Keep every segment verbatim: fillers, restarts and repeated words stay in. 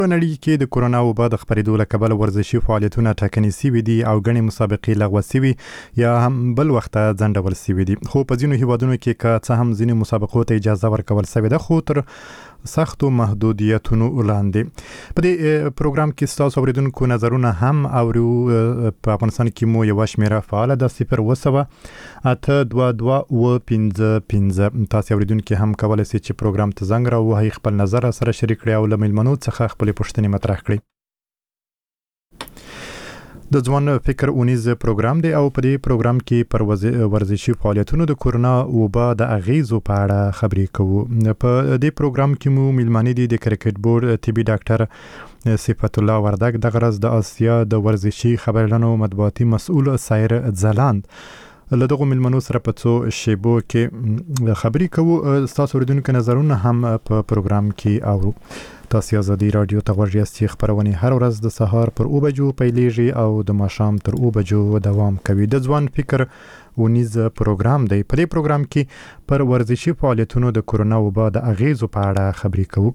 په نړۍ کې د کورونا وبا د خپرېدو له کبله ورزشي فعالیتونه ټاکنې شوي دي او ګڼې مسابقې لغوه شوي یا هم بل وخت ځنډول شوي دي. خو په ځینو هیوادونو کې که څه هم ځینې مسابقو ته اجازه ورکول شوې ده، خو تر سختو محدودیتونو لاندې. په دې پروګرام کې ستاسو اوریدونکو نظرونه هم اورو. په افغانستان کې مو یوه شمیره فعاله ده، صفر اوه سوه اته دوه دوه اوه پنځه پنځه. تاسو اوریدونکو هم کولی شئ چې پروګرام ته زنګ راووهئ، خپل نظر سره شریک کړئ او له میلمنو څخه خپلې پوښتنې مطرح کړئ. د ځوان فکر اونیز پروګرام دی او په دې پروګرام کې پر ورزشي فعالیتونو د کورونا وبا د اغیزو په اړه خبرې کوو. په دې پروګرام کې مو میلمانه دي د کرکټ بورډ طبي ډاکټر صفت الله وردګ، دغه ورځ د آسیا د ورزشي خبرلنو مطبوعاتي مسؤل سایر ځلاند. له دغو میلمنو سره په څو شیبو کې خبرې کوو. ستاسو اوریدونکو نظرونه هم په پروګرام کې اورو. تاسو ازادي رادیو ته غوږ یاست چې خبرونه هر ورځ د سهار پر اوه بجو پیلیږي او د ماښام تر اوه بجو دوام کوي. د ځوان فکر ونیز پروګرام دی. په دې پروګرام کې پر ورزشي فعالیتونو د کورونا وبا د اغیزو په اړه خبرې کوو.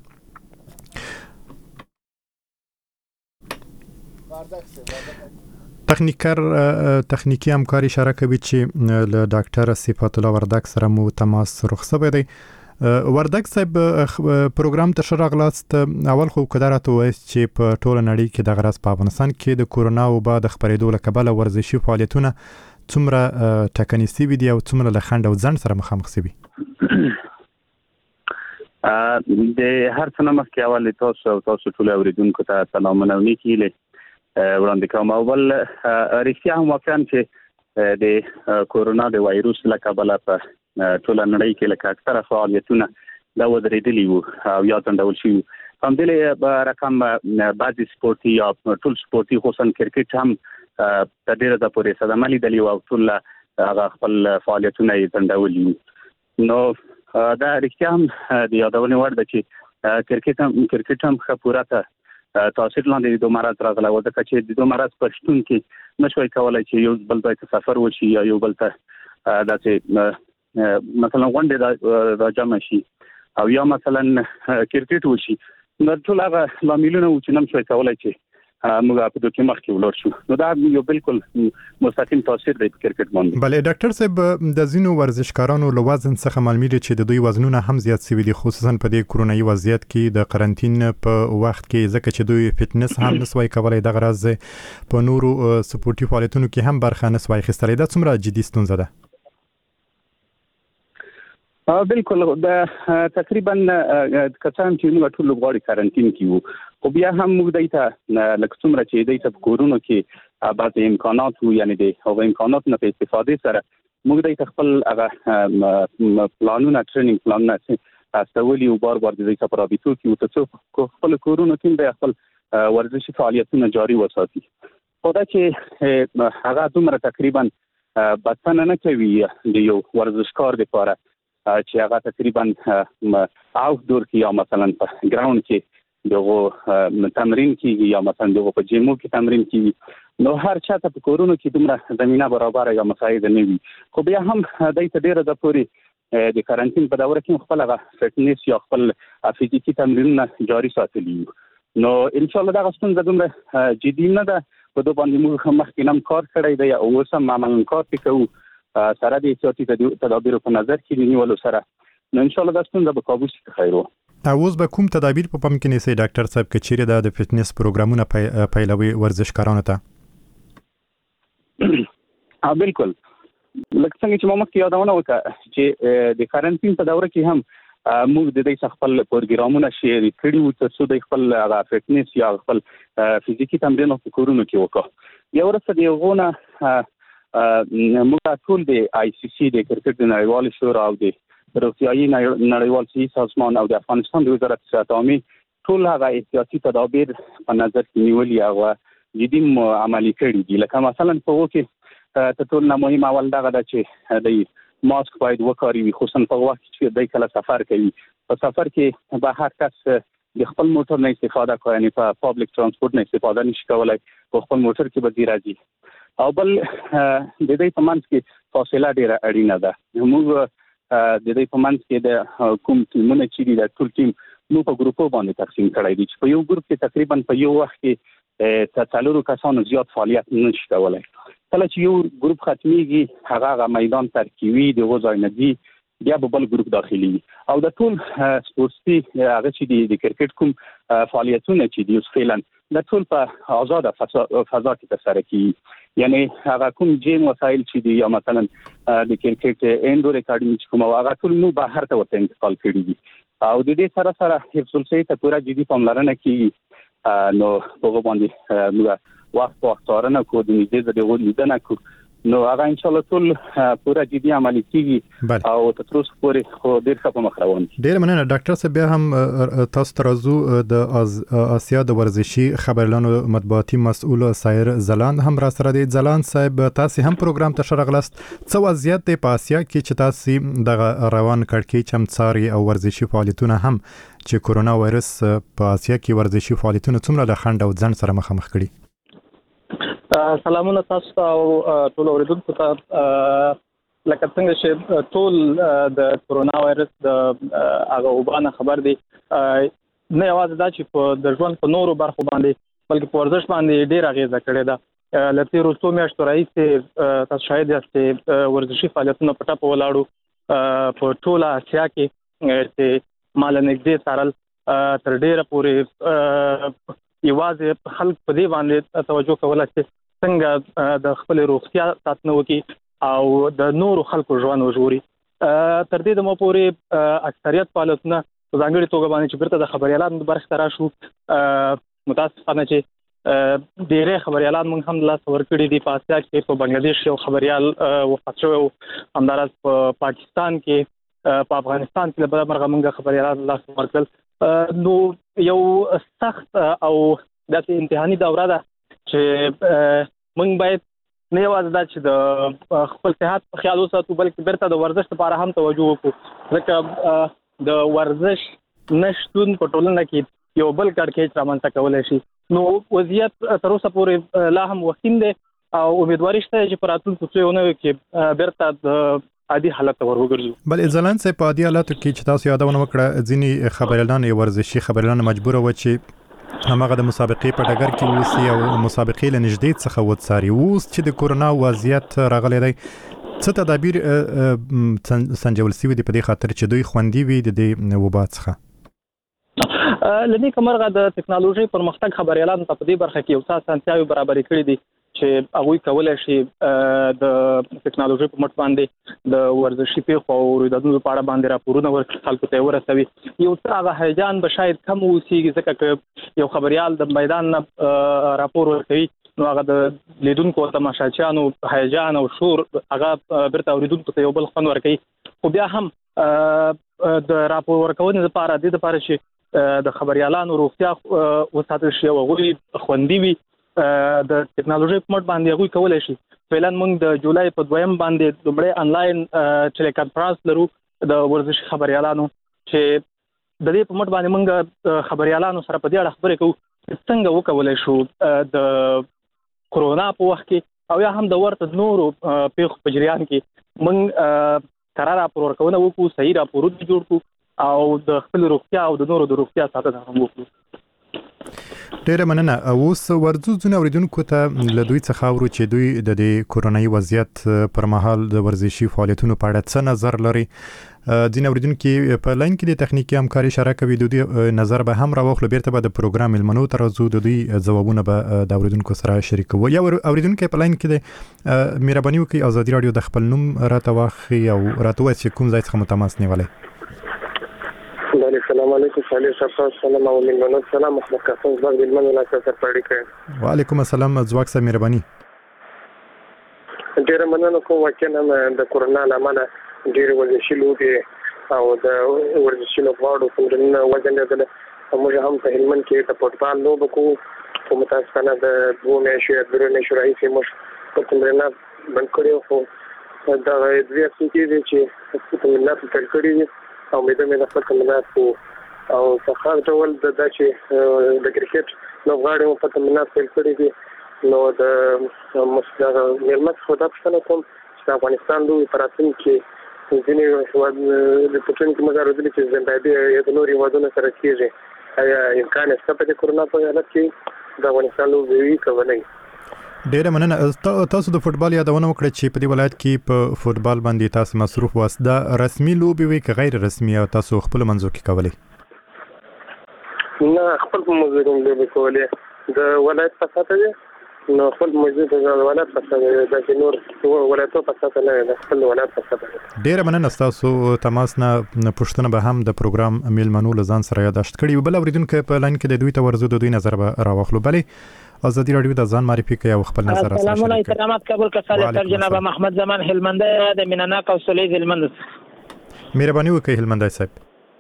تخنیکر تخنیکی همکار اشاره کوي چې له ډاکټر صفت الله وردګ سره مو تماس رخصت دی. وردګ صاحب، پروګرام ته ښه راغلاست. اول خو که دا راته ووایاست چې په ټوله نړۍ کې دغه ورځ په افغانستان کې د کورونا وبا د خپرېدو له کبله ورزشي فعالیتونه څومره ټاکنې شوي دي او څومره له خنډ او ځنډ سره مخامخ شوي؟ د هر څه نه مخکې اول تاسو او تاسو ټول اوریدونکو ته سلامونه او نیکې هیلې وړاندې کوم. اول رښتیا هم واقعا چې د کورونا د وایروس له کبله په ټول نړۍ کې لکه اکثره فعالیتونه دا ودرېدلي وو او یا ځنډول شوي. همدلې به رقم بعضې سپورتي یا ټول سپورتي خصوصا کرکټ هم تر ډېره ده پورې صدمه لیدلي وو او ټول هغه خپل فعالیتونه یې ځنډولي وو. نو دا رښتیا هم د یادونې وړ ده چې کرکټ هم کرکټ هم ښه پوره ته تاثیر لاندې د دوه مرض راغلی و، ځکه چې د دوه مرض په شتون کې نشوای کولی چې یو بل ځای ته سفر وشي یا یو بل ته داسې مثلا غونډې را جمع شي او یا مثلا کرکټ وشي. نو ټول هغه لاملونه و چې نه شوای کولی چې موږ په دوی مخکې ولاړ شو. نو دا یو بالکل مستقیم تاثیر دی په کرکټ باندې. بله ډاکټر صاحب، د ځینو ورزشکارانو له وزن څخه معلومیږي چې د دوی وزنونه هم زیات شوي دي، خصوصا په دې کورونایي وضعیت کې د قرنطین په وخت کې، ځکه چې دوی فټنس هم نسوای کولی، دغه راز په نورو سپورتي فعالیتونو کې هم برخه نسوای اخیستلی. دا څومره جدي ستونزه ده؟ بالکل دا تقریبا کسان چې موږ ټول لوبغاړي کارانتین کې وو، خو بیا هم موږ دوی ته لکه څومره چې دوی ته په کورونو کې بعضې امکانات وو، یعنې د هغو امکاناتو نه په استفادې سره موږ دوی ته خپل هغه پلانونه ټریننګ پلانونه استولي وو، بار بار د دوی ته په رابطو کې وو تر څو خپل کورونو کې به خپل ورزشي فعالیتونه جاري وساتي. خو دا چې هغه دومره تقریبا بسنه نه کوي د یو ورزشکار دپاره چې هغه تقریبا آوټ ډور کې یا مثلا په ګراوند کې دغه تمرین کیږي یا مثلا دغه په جیمو کې تمرین کیږي. نو هر چاته په کورونو کې دومره زمينه برابر یا مساعد نه وي. خو بیا هم دای ته ډیره د پوري د کارانتین په دوره کې خپل هغه فټنس یا خپل فزیکی تمرینونه جاري ساتلي. نو ان شاء الله دا غوښتنه دومره جدي نه ده. په دوه باندې موږ مخکې نم کار کړی دی او اوس هم عملاً کار کوو سره د احتیاطي تدابیرو په نظر کې نیولو سره. نو ان شاء الله دا ستونزه به قابو شي. خیر و. اوس به کوم تدابیر په پام کې نیسئ ډاکټر صاحب که چیرې د فټنس پروګرامونه پیلوي ورزشکارانو ته؟ ها بالکل، لکه څنګه چې ما مخکې یادونه وکړه چې د کارانتین په دوره کې هم موږ د دې خپل پروګرامونه شیر کړي وو تر څو د خپل فټنس یا خپل فزیکی تمرینونه په کورونو کې وکړو. یا ورسره دی غونه موږ ټول د آی سی سی د کرکټ د نړیوال شورا او د روغتیايي نړیوال صحي سازمان او د افغانستان د وزارت صحت عامه ټول هغه احتیاطي تدابیر په نظر کې نیولي او جدي عملي کړي دي. لکه مثلا په وکه ته ټول نه مهم اول دغه د چې د ماسک باید وکاروي، خصوصا په وخت چې د کله سفر کوي. په سفر کې به هر کس د خپل موټر نه استفاده کوي، یعنی په پابلیک ترانسپورت نه استفاده نشي کولای، په خپل موټر کې به راځي. او بل د دې په منځ کې فاصله ډیره اړینه ده. موږ د دې په منځ کې د کوم ټیمونه چې د ټول ټیم نو په ګروپو باندې تقسیم کړی دي چې په یو ګروپ کې تقریبا په یو وخت کې ته څلورو کسانو زیات فعالیت نشي کولای. کله چې یو ګروپ ختميږي هغه میدان ترکیوي د وځای نه دی بیا به بل ګروپ داخلي او د ټول سپورتي هغه چې د کرکټ کوم فعالیتونه چې دي فعلا د ټول په آزاد فضا کې ترسره کیږي. یعنی هغه کوم جیم وسایل چې دي یا مثلا د کرکټ انډور اکیډمي کوم هغه ټول نو بهر ته وته انتقال کړي دي او د دې سره سره حفظ الصحه ته پورا جدي پاملرنه کوي. نو په باندې موږ وخت په وخت ورنه کو د دې د ولیدنه کو نو هغه ان شاء الله ټول پورا جدي عملي کیږي او تر اوسه پورې خو ډیر ښه په مخ روان دي. ډیر مننه ډاکټر صاحب. بیا هم تاسو ترازو د آسیا د ورزشي خبرلانو مطبوعاتي مسؤل سایر زلاند هم را سره دی. زلاند صاحب تاسو هم پروګرام ته شرغلاست. څه وضعیت دی په آسیا کې چې تاسو د روان کړکۍ چمڅاري او ورزشي فعالیتونه هم چې کورونا وایرس په آسیا کې ورزشي فعالیتونه څومره د خنډ او ځنډ سره مخامخ کړي؟ سلامونه تاسو او ټول اوریدونکو ته. لکه څنګه چې ټول د کورونا وایرس د هغه وبانه خبر دي، نه یوازې دا چې په د ژوند په نورو برخو باندې بلکې په ورزش باندې ډېر اغیزه کړې ده. له تېرو څو میاشتو راهیسې تاسو شاید یاست ورزشي فعالیتونه په ټپه ولاړو په ټوله اسیا کې چې مال نږدې څارل تر ډېره پورې یوازې خلک په دې باندې توجه کوله چې څنګه د خپل روغتیا ساتنه وکړي او د نورو خلکو ژوند وژغوري. تر دې دمه پورې اکثریت فعالیتونه په ځانګړي توګه باندې چې بیرته د خبريالانو د برخې ته راشو، متاسفانه چې ډېری خبريالان موږ هم لاس ورکړي دي. په اسیا کې په بنگلاديش یو خبريال وفات شوی، همداراز په پاکستان کې، په افغانستان کې له مرغه موږ خبريالان لاس ورکړل. نو یو سخت او داسې امتحاني دوره ده چې موږ باید نه یوازې دا چې د خپل صحت په خیال وساتو بلکې بیرته د ورزش لپاره هم توجه وکړو، ځکه د ورزش نشتون په ټولنه کې یو بل کړکېچ رامنځته کولی شي. نو وضعیت تر اوسه پورې لا هم وخیم دی او امیدواري شته چې په راتلونکو څو اونیو کې بیرته د عادي حالت ته ورغورځو. بل ځلان څه په عادي حالاتو کې چې تاسو یادونه وکړه ځینی خبريالان ورزشي خبريالان مجبور و چې همغه د مسابقې په ډګر کې وسی او مسابقې له نږدې څخه وڅاري. اوس چې د کورونا وضعیت راغلی دی، څه تدابیر سنجول شوي دي په دې خاطر چې دوی خوندي وي د دې وبا څخه؟ لدې کومرغه د ټکنالوژي پرمختګ خبريالانو ته په دې برخه کې یو څه اسانتیاوې برابرې کړې دي چې هغوی کولای شي د ټکنالوژي په مټ باندې د ورزشي پیښو او رویدادونو په اړه باندې راپورونه ورکړي، خلکو ته ورسوي. یو څه هغه هیجان به شاید کم اوسېږي، ځکه که یو خبريال د میدان نه راپور ورکوي نو هغه د لیدونکو تماشاچیانو هیجان او شور هغه بیرته اوریدونکو ته یو بل خوند ورکوي. خو بیا هم د راپور ورکونې لپاره د دې لپاره چې د خبريالانو روغتیا وساتل شي او هغوی خوندي وي، د ټکنالوژي په مټ باندې هغوی کولی شي. فعلا موږ د جولای په دویم باندې لومړی انلاین ټیلی کانفرنس لرو د ورزشي خبريالانو چې د دې په مټ باندې موږ خبريالانو سره په دې اړه خبرې کوو چې څنګه وکولی شو د کورونا په وخت کې او یا هم د ورته نورو پیښو په جریان کې موږ کره راپور ورکونه وکړو، صحیح راپورونه جوړ کړو او د خپل روغتیا او د نورو د روغتیا ساتنه هم وکړو. ډیره مننه. اوس ورزشونه اوریدونکو ته له دوی څخه اورو چې دوی د دې کورونایي وضعیت پر مهال د ورزشي فعالیتونو په اړه څه نظر لري. ځینې اوریدونکو په لاین کې د تخنیکی همکاري اشاره کوي، د دوی نظر به هم راوخلو، بیرته به د پروګرام المنو تر ازو د دوی ځوابونه به د اوریدونکو سره شریکو. یا اوریدونکو په لاین کې د مهرباني وکړئ ازادي رادیو د خپل نوم راته واخلي او راته وایي چې کوم ځای څخه متماس نیولای. السلام علیکم. صالح صاحب سلام او ملمنو سلام. محمد قاسم زواج ملمنو لا سره پړی کړ. وعلیکم السلام زواج صاحب مهرباني. ډیره مننه کوم چې د کورونا لامل ډیره ورزشي لوبي او د ورزشي لوبغاړو څنګه وزن لري. موږ هم په هلمند کې د فوټبال لوب کوو، په متاسفانه د دوه میاشتې درې میاشتې راهیسې موږ په تمرینات بند کړو. خو دا د دې اکټیویټي چې په تمرینات تل کړی او مې د مې د خپل تمرینات او په خاص ډول د چې د کرکټ لوبغاړو په تمرینات تل کړی دي. نو د مستقر ملمت خو دا څنګه کوم چې افغانستان دوی پراتین کې ځینې هېواد د پټون کې موږ اورېدلي چې زیمبابوې یا د نورو هېوادونو سره کېږي. آیا امکان شته په دې کورونا په حالت کې د افغانستان لوبې وي که ونه وي؟ ډیره مننه. تاسو د فوټبال یادونه وکړه چې په دې ولایت کې په فوټبال باندې تاسو مصروف واست. دا رسمي لوبې وي که غیر رسمي او تاسو خپل منځو کې کولې؟ نه خپل منځو کې لوبې کولې د ولایت په ساته دي نو خپل منځو د ولایت په ساته د نور ولایتو په ساته نه د خپل ولایت په ساته. ډیره مننه. تاسو تماس نه پښتنه به هم د پروګرام میلمنو لزان سره یاداشت کړي. بل اوریدونکو په لاین کې د دوی ته ورزو د دوی نظر به راوخلو. بلې ازادي رادیو د ځان معرفي کوي او خپل نظر سره شریک کړي. سلام علیکم قبول کساله تر جناب محمد زمان هلمند د مینانا کوسلې هلمند. مهرباني وکړئ هلمند صاحب.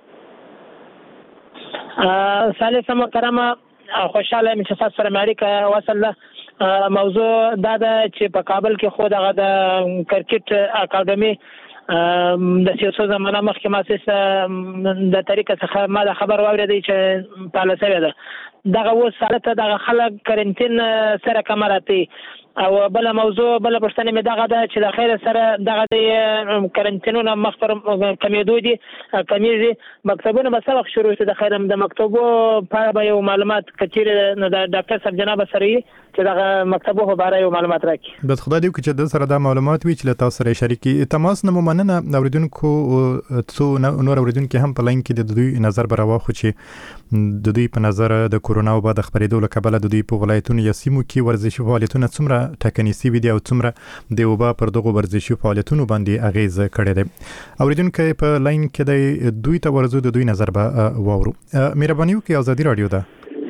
سالم سم کرامه خوشاله یم چې تاسو سره اړیکه وصل. موضوع دا ده چې په کابل کې خو دغه د کرکټ اکاډمي د سیاسو زمانه مخکې مؤسسه د طریقه څخه ما د خبر واورېدی چې پاله شوې ده. دغه اوس حالت دغه خلک کرنټین سره کمراتي او بل موضوع بل پښتنه مې دغه ده چې د خیر سره دغه د کرنټینونو مخبر کمیدو دي کمیږي. مکتبونه به سبق شروع شي د خیر د مکتبو په اړه یو معلومات کثیر د ډاکټر صاحب جناب سره چې دغه مکتبو په اړه یو معلومات راکړي. د خدای دی چې د سره د معلومات وی چې له تاسو سره شریکي. تماس نه مننه. اوریدونکو څو نور اوریدونکو هم په لاین کې د دوی نظر براوخو چې د دوی په نظر د کورونا وبا د خبرېدو له کبله د دوی په ولایتونو یا سیمو کې ورزشي فعالیتونه څومره ټاکنې سوي دي او څومره د وبا پر دغه ورزشي فعالیتونو باندې اغیز کړی دی. اوریدونکو په لاین کې د دوی ته ورزو د دوی نظر به واورو. مهرباني وکړئ ازادي رادیو ده.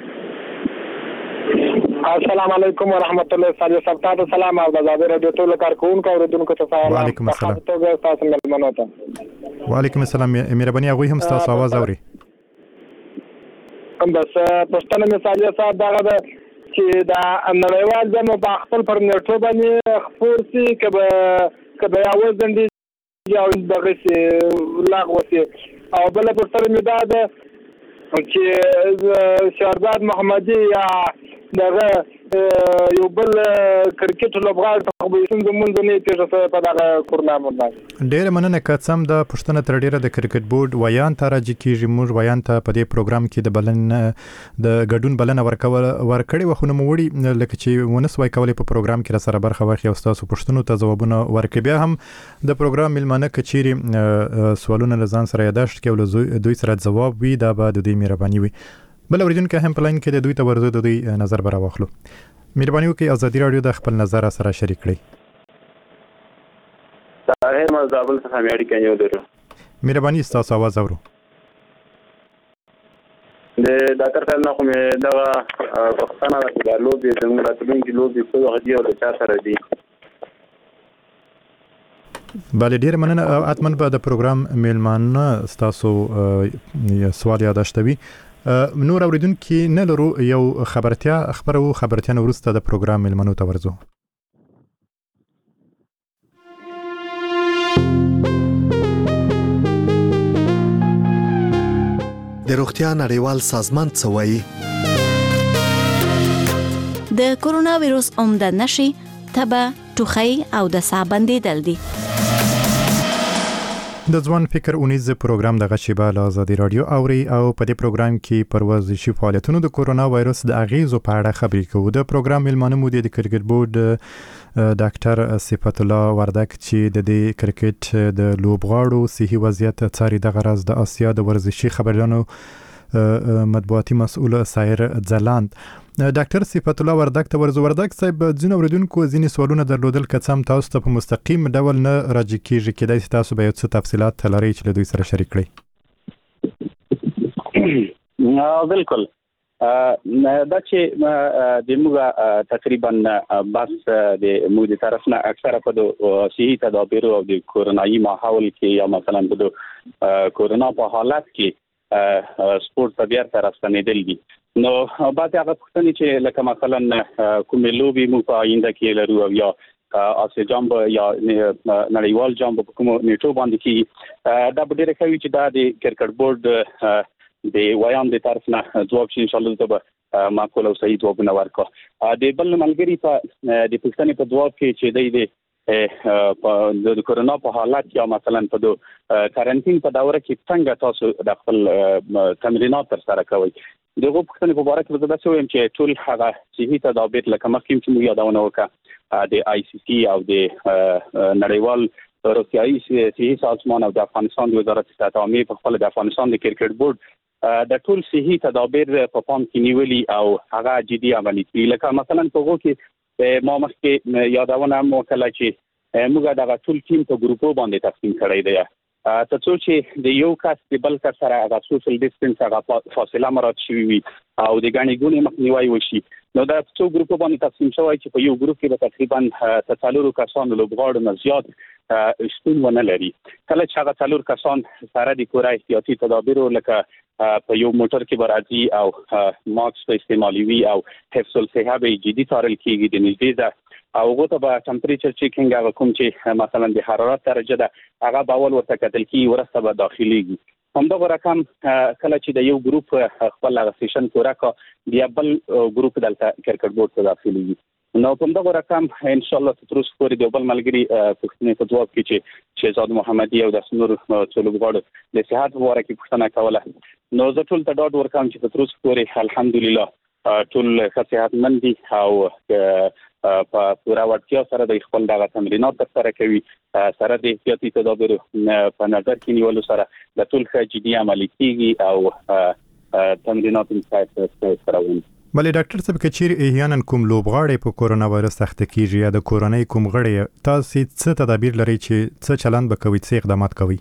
السلام علیکم ورحمت الله تعالی وبرکاته. سلام او د ازادي رادیو ټول کارکونکو او اوریدونکو ته سلام. وعلیکم السلام. تاسو ملمنو ته وعلیکم السلام. مهرباني هغه هم تاسو आवाज اوري. هم بس پښتنه مثال صاحب دغه د چې دا نړیوال جام په خپل پر نیټو باندې خبر سي کبه کبه اول دندي یو دغه سي لاغوسي او بل پښتنه مې دا ده چې شهرزاد محمدي یا دغه یو بل کرکټ لوبغاړي په خبرشون زمونږ نه پیښه په دغه کورونا باندې. ډېر مننه. کڅم د پښتنه تر ډیره د کرکټ بورډ ویان ته راځي کیږي. موږ ویان ته په دې پروګرام کې د بلن د ګډون بلنه ورکول ورکړي وخونه موړي لکه چې ونس وای کولې په پروګرام کې سره برخه واخلي او تاسو پښتنو ته ځوابونه ورکړي. بیا هم د پروګرام ملمنه کچيري سوالونه لزان سره یاداشت کوي دوی سره جواب وي دا به د دې مهرباني وي. بل اوریدونکو هم پلاین کې د دوی ته ورزو د دوی نظر برا واخلو. مهرباني وکړئ ازادي رادیو د خپل نظر سره شریک کړئ. طاهر مزابل څخه مې اړیکه یو درو. مهرباني تاسو आवाज اورو. د ډاکټر صاحب نو مې دا وختونه د لوبي زموږ راتلونکي لوبي په هغه او د چا سره دي. بله ډیر مننه. اتمن به د پروګرام میلمانه تاسو سوال یاداشتوي. نور اوریدونکو نه لرو یو خبرتیا خبرو خبرتیا ورسته د پروګرام میلمنو ته ورزو. د روغتیا نړیوال سازمان څه وایي؟ د کورونا وایروس عمده نشي تبه ټوخی او د ساه بندیدل دي. د ځوان فکر اونیز پروګرام د غشیبه له ازادي رادیو اوري او په دې پروګرام کې پر ورزشي فعالیتونو د کورونا وایروس د اغیزو په اړه خبرې کوو. د پروګرام میلمانه مو د کرکټ بورډ ډاکټر صفت الله وردک چې د دې کرکټ د لوبغاړو صحي وضعیت څاري د غرض د اسیا د ورزشي خبرونو مطبوعاتي مسؤل سایر ځلاند. ډاکټر صفت الله وردک ته ورزو. وردک صاحب ځینې اوریدونکو ځینې سوالونه درلودل کڅم تاسو ته په مستقیم ډول نه راځي کیږي کېدای تاسو به یو څه تفصيلات لرئ چې له دوی سره شریک کړئ. بالکل دا چې د موږ تقریبا بس د موږ د طرف نه اکثره په د صحي تدابیر او د کورونایي ماحول کې یا مثلا د کورونا په حالت کې سپورت په بیا تر راستنېدل دي. نو بعد هغه پوښتنې چې لکه مثلا کومې لوبې موږ په آینده کې لرو او یا اسیا جام یا نړیوال جام په کومو نیټو باندې کې دا به ډېر کوي چې دا د کرکټ بورډ د ویان د طرف نه ځواب شي ان شاء الله ته معقول او صحیح ځوابونه ورکړي. د بل ملګری په د پښتنې په ځواب کې چې د په د کورونا په حالت یا مثلا په د کارانتین په دوره کې څنګه تاسو د خپل تمرینات تر سره کوئ دغه پښتنې په اړه کې زه وایم چې ټول هغه صحي تدابیر لکه مخکې چې موږ یادونه وکړه د آی سی سی او د نړیوال روغتیايي صحي سازمان او د افغانستان د وزارت صحت عامه په خپل د افغانستان د کرکټ بورډ د ټول صحي تدابیر په پام کې نیولي او هغه جدي عملي کړي لکه مثلا په وګو کې ما مخکې یادونه مو کړه چې موږ د ټول ټیم په ګروپو باندې تقسیم کړی دی ته څو چې د یو کس د بل کس سره هغه سوشل ډیسټنس هغه فاصله مراعات شوی وي او د غاڼې ګونې مخنیوي وشي نو دا څو ګروپو باندې تقسیم شوی چې په یو ګروپ کې به تقریبا څلور کسان لوبغاړو نه زیات شتون ونه لري کله چې هغه څلور کسان سره د کورای احتیاطي تدابیر لکه په یو موټر کې برازي او ماسک په استعمالوي او حفظ الصحه به جدي تارل کیږي د نږدې ده او هغه ته به ټمپریچر چیکینګ هغه کوم چې مثلا د حرارت درجه ده هغه باول ورته کتل کی ورسته به داخليږي همدغه رقم کله چې د یو ګروپ خپل سیشن پورا کا بیا بل ګروپ دلته کرکټ بورډ ته داخليږي نو په دغه رقم ان شاء الله تر اوسه پورې د بل ملګری پښتنې په جواب کې چې شهزاد محمدي او د سنور څلوغړو د صحت واره کې پښتنه کوله نو زه ټول ته ډاډ ورکوم چې تر اوسه پورې الحمدلله ټول صحتمند دي او په پورا وړتیا سره د خپل دغه تمرینات ترسره کوي سره د احتیاطي تدابیر په نظر کې نیولو سره د ټول ښه جدي عملي کیږي او تمرینات یې سره ونی بلې ډاکټر صاحب کچیر احیانا کوم لوبغاړي په کورونا وایرس اخته کیږي یا د کورونای کوم غړي تاسو څه تدابیر لري چې څه چلند وکوي څه اقدامات کوي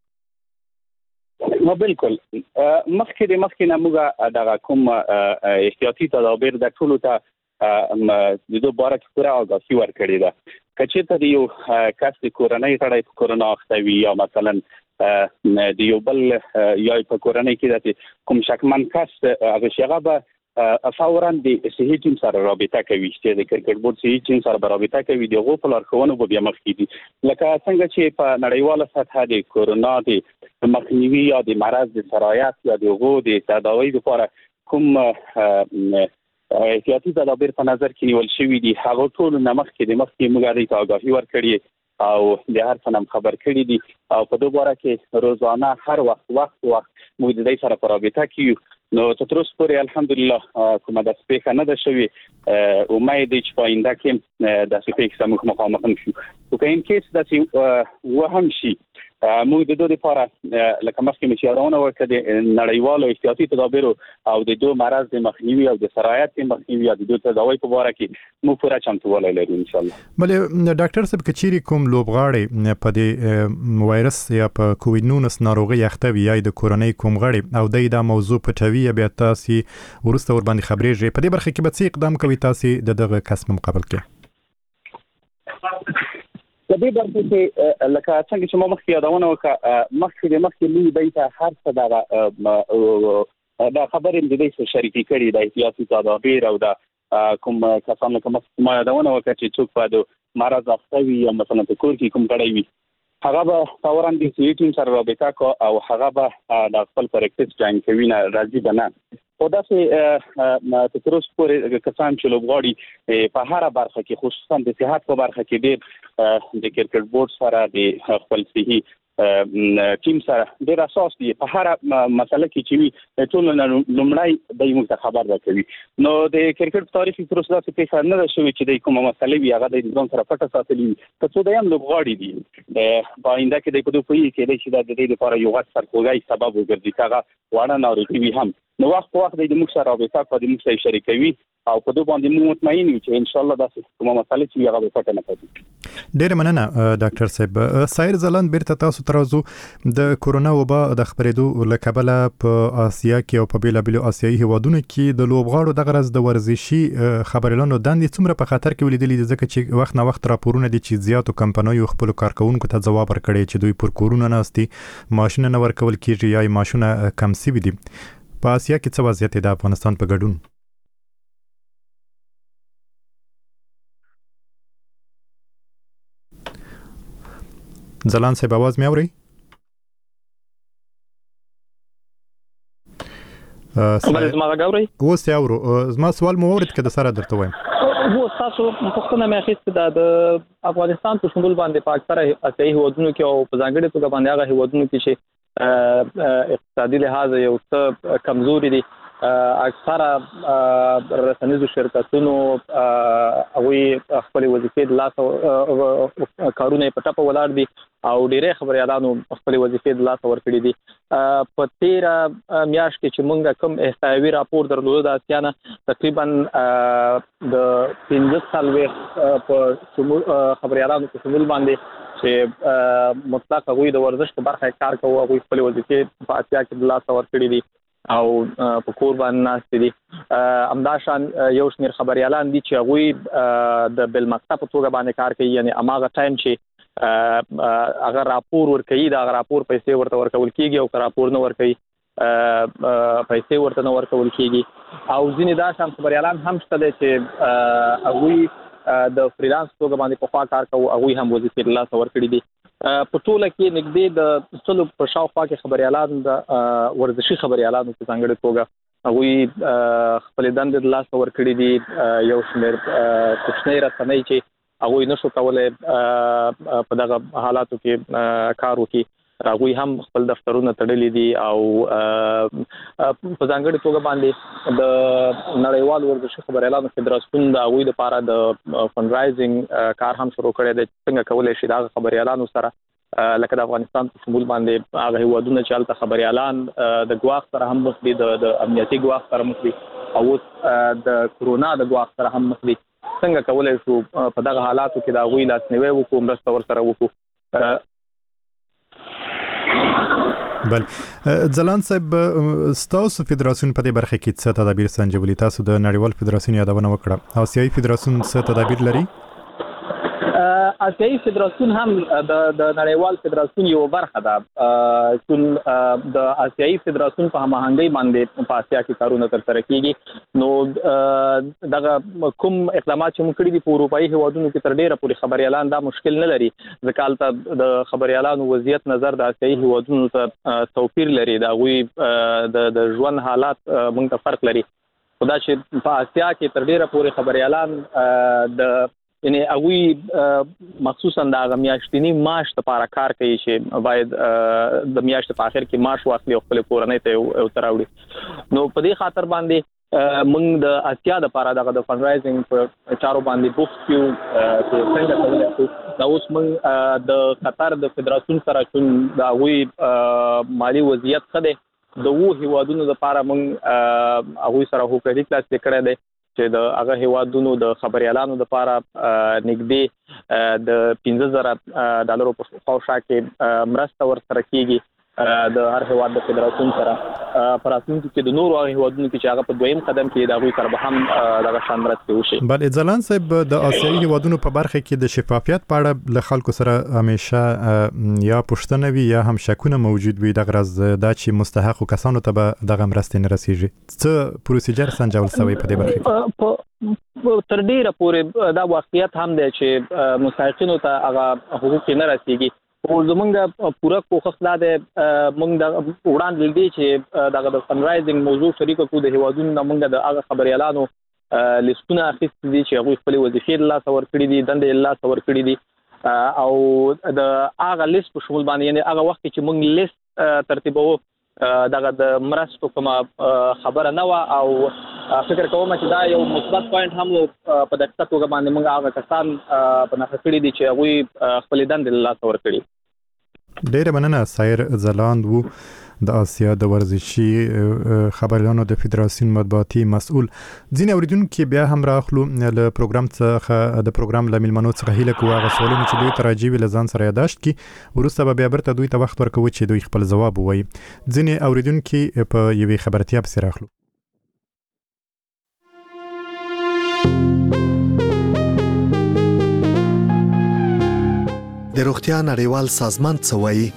نو بالکل مخکې د مخکې نه موږ دغه کوم احتیاطي تدابیر د ټولو ته د دوه بار کې پورا آگاهي ورکړې ده کچې ته یو کس د کورونای غړي په کورونا اخته وي یا مثلا د یو بل یا په کورونای کې د کوم شکمن کس هغه شغه به فورا د صحي ټیم سره رابطه کوي چې د کرکټ بورډ صحي ټیم سره رابطه کوي دغه په لارښوونو به بیا مخکې دي لکه څنګه چې په نړیواله سطح د کورونا د مخنیوي یا د مرض د سرایت یا دغه د تداوی لپاره کوم احتیاطي تدابیر په نظر کې نیول شوی دي هغه ټول نمخ کې د مخکې موږ د آگاهي ورکړي او د هر څه نم خبر کړي دي او په دوباره کې روزانه هر وخت وخت وخت موږ د دې سره په رابطه کې نو تر اوسه پورې الحمدلله کومه د سپیکه نه ده شوی امید دي چې په آینده کې د سپیکه سره مخامخ نشو او که ان کیس د وهم شي موږ د دوه لپاره لکه مخکې چې یادونه وکړه د نړیوالو احتیاطي تدابیر او د دوه مرز د مخنیوي او د سرایت د مخنیوي او د دوه تداوی په اړه کې موږ پوره چمتووالی لرو ان شاء الله. بلې ډاکټر صاحب کچيري کوم لوبغاړي په دې وایرس یا په کووډ ناینټین ناروغي اخته وي یا د کورونای کوم غړي او د دې موضوع پټوي بیا تاسو ورسته ور باندې خبرېږي په دې برخه کې به څه اقدام کوي تاسو د دغه کس مقابل کې د دې برخه کې لکه څنګه چې ما مخکې یادونه وکړه مخکې د مخکې لوی بیت هر څه دا دا خبرې د دې شریکي کړي د احتیاطي تدابیر او دا کوم کسان لکه ما یادونه وکړه چې څوک په د مرض اخته وي یا مثلا په کور کې کوم کړی وي هغه به فورا د صحي ټیم سره رابطه کو او هغه به د خپل پریکټس جوین کوي نه راځي بنه او دا چې تر اوسه پورې کسان چې لوبغاړي په هر برخه کې خصوصا د صحت په برخه کې ډېر د کرکټ بورډ سره د خپل صحي ټیم سره ډېر اساس دي په هر مسله کې چې وي ټول لومړی د موږ خبر راکوي نو د کرکټ تاریخي پروسه څخه په خاطر نه شوی چې د کومه مسله وي هغه د ځان سره پټه ساتلي که څو د یم لوبغاړي دي په آینده کې د کوم په کې د چې د دې لپاره یو غټ سرخوږی سبب وګرځي هغه وړاندې ناروغي وي هم نو وخت په وخت د موږ سره رابطه کوي د موږ سره شریکوي او په دوه باندې موږ مطمئن یو چې ان شاء الله دا کومه مسله چې هغه به پټه نه پاتې ډېر مننه ډاکټر صاحب سایر زلند بیرته تاسو ترازو د کورونا وبا د خبرېدو لکبله په آسیا کې او په بیلابیلو آسیایي هیوادونو کې د لوبغاړو د غرض د ورزشي خبرلانو دندې څومره په خطر کې ولیدلې ځکه چې وخت نه وخت راپورونه دي چې زیاتو کمپنیو خپل کارکونکو ته ځواب ورکړي چې دوی پر کورونه ناستي ماشين نه ورکول کیږي یا ماشونه کم سی دي په آسیا کې څه وضعیت د افغانستان په ګډون زلان صاحب आवाज مې اوري بله زما غږ اورئ اوس یې اورو زما سوال مو اورید که د سره درته وایم وو تاسو په خپل مې اخیسته د افغانستان په شمول باندې په اکثره اسیایي هیوادونو کې او په ځانګړي توګه باندې هغه هیوادونو کې چې اقتصادي لحاظ یو څه کمزوري دي اکثره رسنیزو شرکتونو هغوی خپل وظیفې د لاسه کارونه په ټپه ولاړ دي او ډېری خبریالانو خپل وظیفې د لاسه ورکړي دي. په تیره میاشت کې چې موږ کوم احصایوي راپور درلود د اسیا نه تقریبا د پنځه څلوېښت په خبریالانو په شمول باندې چې مطلق هغوی د ورزش په برخه کار کوي هغوی خپل وظیفې په اسیا کې د لاسه ورکړي دي او په کور باندې ناست دي. همداشان یو شمېر خبریالان دي چې هغوی د بالمقطع په توګه باندې کار کوي، یعنې هماغه ټایم چې هغه راپور ورکوي د هغه راپور پیسې ورته ورکول کېږي او که راپور نه ورکوي پیسې ورته نه ورکول کېږي. او ځینې داسې خبریالان هم شته دي چې هغوی د فریلانس توګه باندې پخوا کار کوي، هغوی هم وظیفې د لاسه ورکړي دي. په ټوله کې نږدې د سلو په شاوخوا کې خبریالان د ورزشي خبریالانو په ځانګړې توګه هغوی خپل دندې د لاسه ورکړي دي. یو شمېر کوچنۍ رسنۍ چې هغوی نشو کولی په دغه حالاتو کې کار وکړي هغوی هم خپل دفترونه تړلي دي او په ځانګړې توګه باندې د نړیوال ورزشي خبریالانو فدراسیون د هغوی لپاره د فنډ رایزینګ کار هم شروع کړی دی، څنګه کولی شي د هغه خبریالانو سره لکه د افغانستان په شمول باندې هغه هیوادونه چې هلته خبریالان د ګواښ سره هم مخ دي، د امنیتي ګواښ سره مخ دي او اوس د کرونا د ګواښ سره هم مخ دي، څنګه کولی شو په دغه حالاتو کې د هغوی لاسنیوی وکړو، مرسته ورسره وکړو. بل ځلان صاحب ستاسو فدراسیون په دې برخه کې څه تدابیر سنجولي؟ تاسو د نړیوال فدراسیون یادونه وکړه، آسیایي فدراسیون څه تدابیر لري؟ آسیایي فدراسیون هم د د نړیوال فدراسیون یو برخه ده، چې د آسیایي فدراسیون په هماهنګۍ باندې په آسیا کې کارونه ترسره کیږي. نو دغه کوم اقدامات چې موږ کړي دي په اروپایي هیوادونو کې تر ډېره پورې خبریالان دا مشکل نه لري، ځکه هلته د خبریالانو وضعیت نظر د آسیایي هیوادونو ته توپیر لري، د هغوی د ژوند حالات موږ ته فرق لري. خو دا چې په آسیا کې تر ډېره پورې خبریالان د یعنی هغوی مخصوصا د هغه میاشتني معاش لپاره کار کوي چې باید د میاشتې په آخر کې معاش واخلي او خپل کورنۍ ته یو څه راوړي. نو په دې خاطر باندې موږ د اسیا لپاره دغه د فنډ رایزینګ په چارو باندې بوکس کیو چې څنګه کولی شو. دا اوس موږ د قطر د فدراسیون سره چې د هغوی مالي وضعیت ښه دی، د اوو هیوادونو لپاره موږ هغوی سره هوکړلیک لاسلیک کړی دی چې د هغه هیوادونو د خبریالانو لپاره نږدې د پنځه زره ډالرو په خواوشا کې مرسته ورسره کېږي د هر هیواد د فدراسیون سره. په راتلونکي کې د نورو هغه هیوادونو کې چې هغه په دویم قدم کې د هغوی سره به هم دغه شان مرستې وشي. بل ځلان صاحب د آسیایي هیوادونو په برخه کې د شفافیت په اړه له خلکو سره همیشه یا پوښتنه وي یا هم شکونه موجود وي، دغه راز دا چې مستحقو کسانو ته به دغه مرستې نه رسیږي. څه پروسیجر سنجول شوی په دې برخه کې؟ تر ډېره پورې دا واقعیت هم دی چې مستحقینو ته هغه حقوق نه رسیږي. او زمونږ پوره کوښښ دا دی موږ د وړاندې دی چې دغه د فنډ رایزینګ موضوع شریکه کړو، د هیوادونو نه موږ د هغه خبریالانو لیستونه اخیستي دي چې هغوی خپلې وظیفې له لاسه ورکړي دي، دندې یې له لاسه ورکړي دي، او د هغه لیست په شمول باندې یعنې هغه وخت چې موږ لیست ترتیبوو دغه د مرستو کومه خبره نه وه، او فکر کوم چې دا یو مثبت پوینټ هم و په دقیقه توګه باندې موږ هغه کسان په نښه کړي دي چې هغوی خپلې دندې له لاسه ورکړي. ډېره مننه. سایر ځلاند وو د آسیا د ورزشي خبریالانو د فدراسیون مطبوعاتي مسؤل. ځینې اوریدونکو بیا هم راخلو له پروګرام څخه د پروګرام له میلمنو څخه هیله کوو هغه سوالونه چې دوی ته راجع وي له ځان سره یاداشت کړي، وروسته به بیا بیرته دوی ته وخت ورکوو چې دوی خپل ځواب ووایي. ځینې اوریدونکو په یوې خبرتیا پسې راخلو. د روغتیا نړیوال سازمان څه وایي؟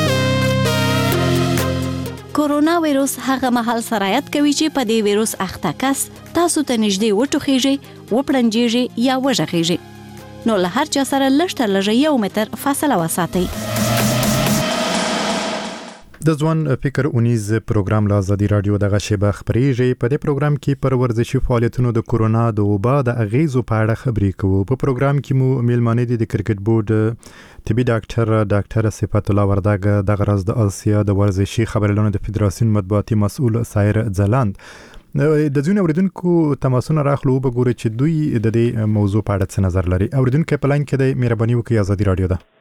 کورونا وایروس هغه مهال سرایت کوي چې په دې وایروس اخته کس تاسو ته نږدې وټوخیږي، وپړنجیږي یا وژغیږي. نو له هر چا سره لږ تر لږه یو متر فاصله وساتئ. د ځوان فکر اونیز پروګرام له ازادي رادیو دغه شیبه خبرېږي. په دې پروګرام کې پر ورزشي فعالیتونو د کورونا د وبا د اغیزو په اړه خبرې کوو. په پروګرام کې مو میلمانه دي د کرکټ بورډ طبي ډاکټر ډاکټر صفات الله وردګ، د غرض د اسیا د ورزشي خبرلونو د فدراسیون مطبوعاتي مسؤل سایر ځلاند. د ځینو اوریدونکو تماسونه راخلو وګورئ چې دوی د دې موضوع په اړه څه نظر لري. اوریدونکو په لاین کې د مهرباني وکړئ ازادي رادیو ده.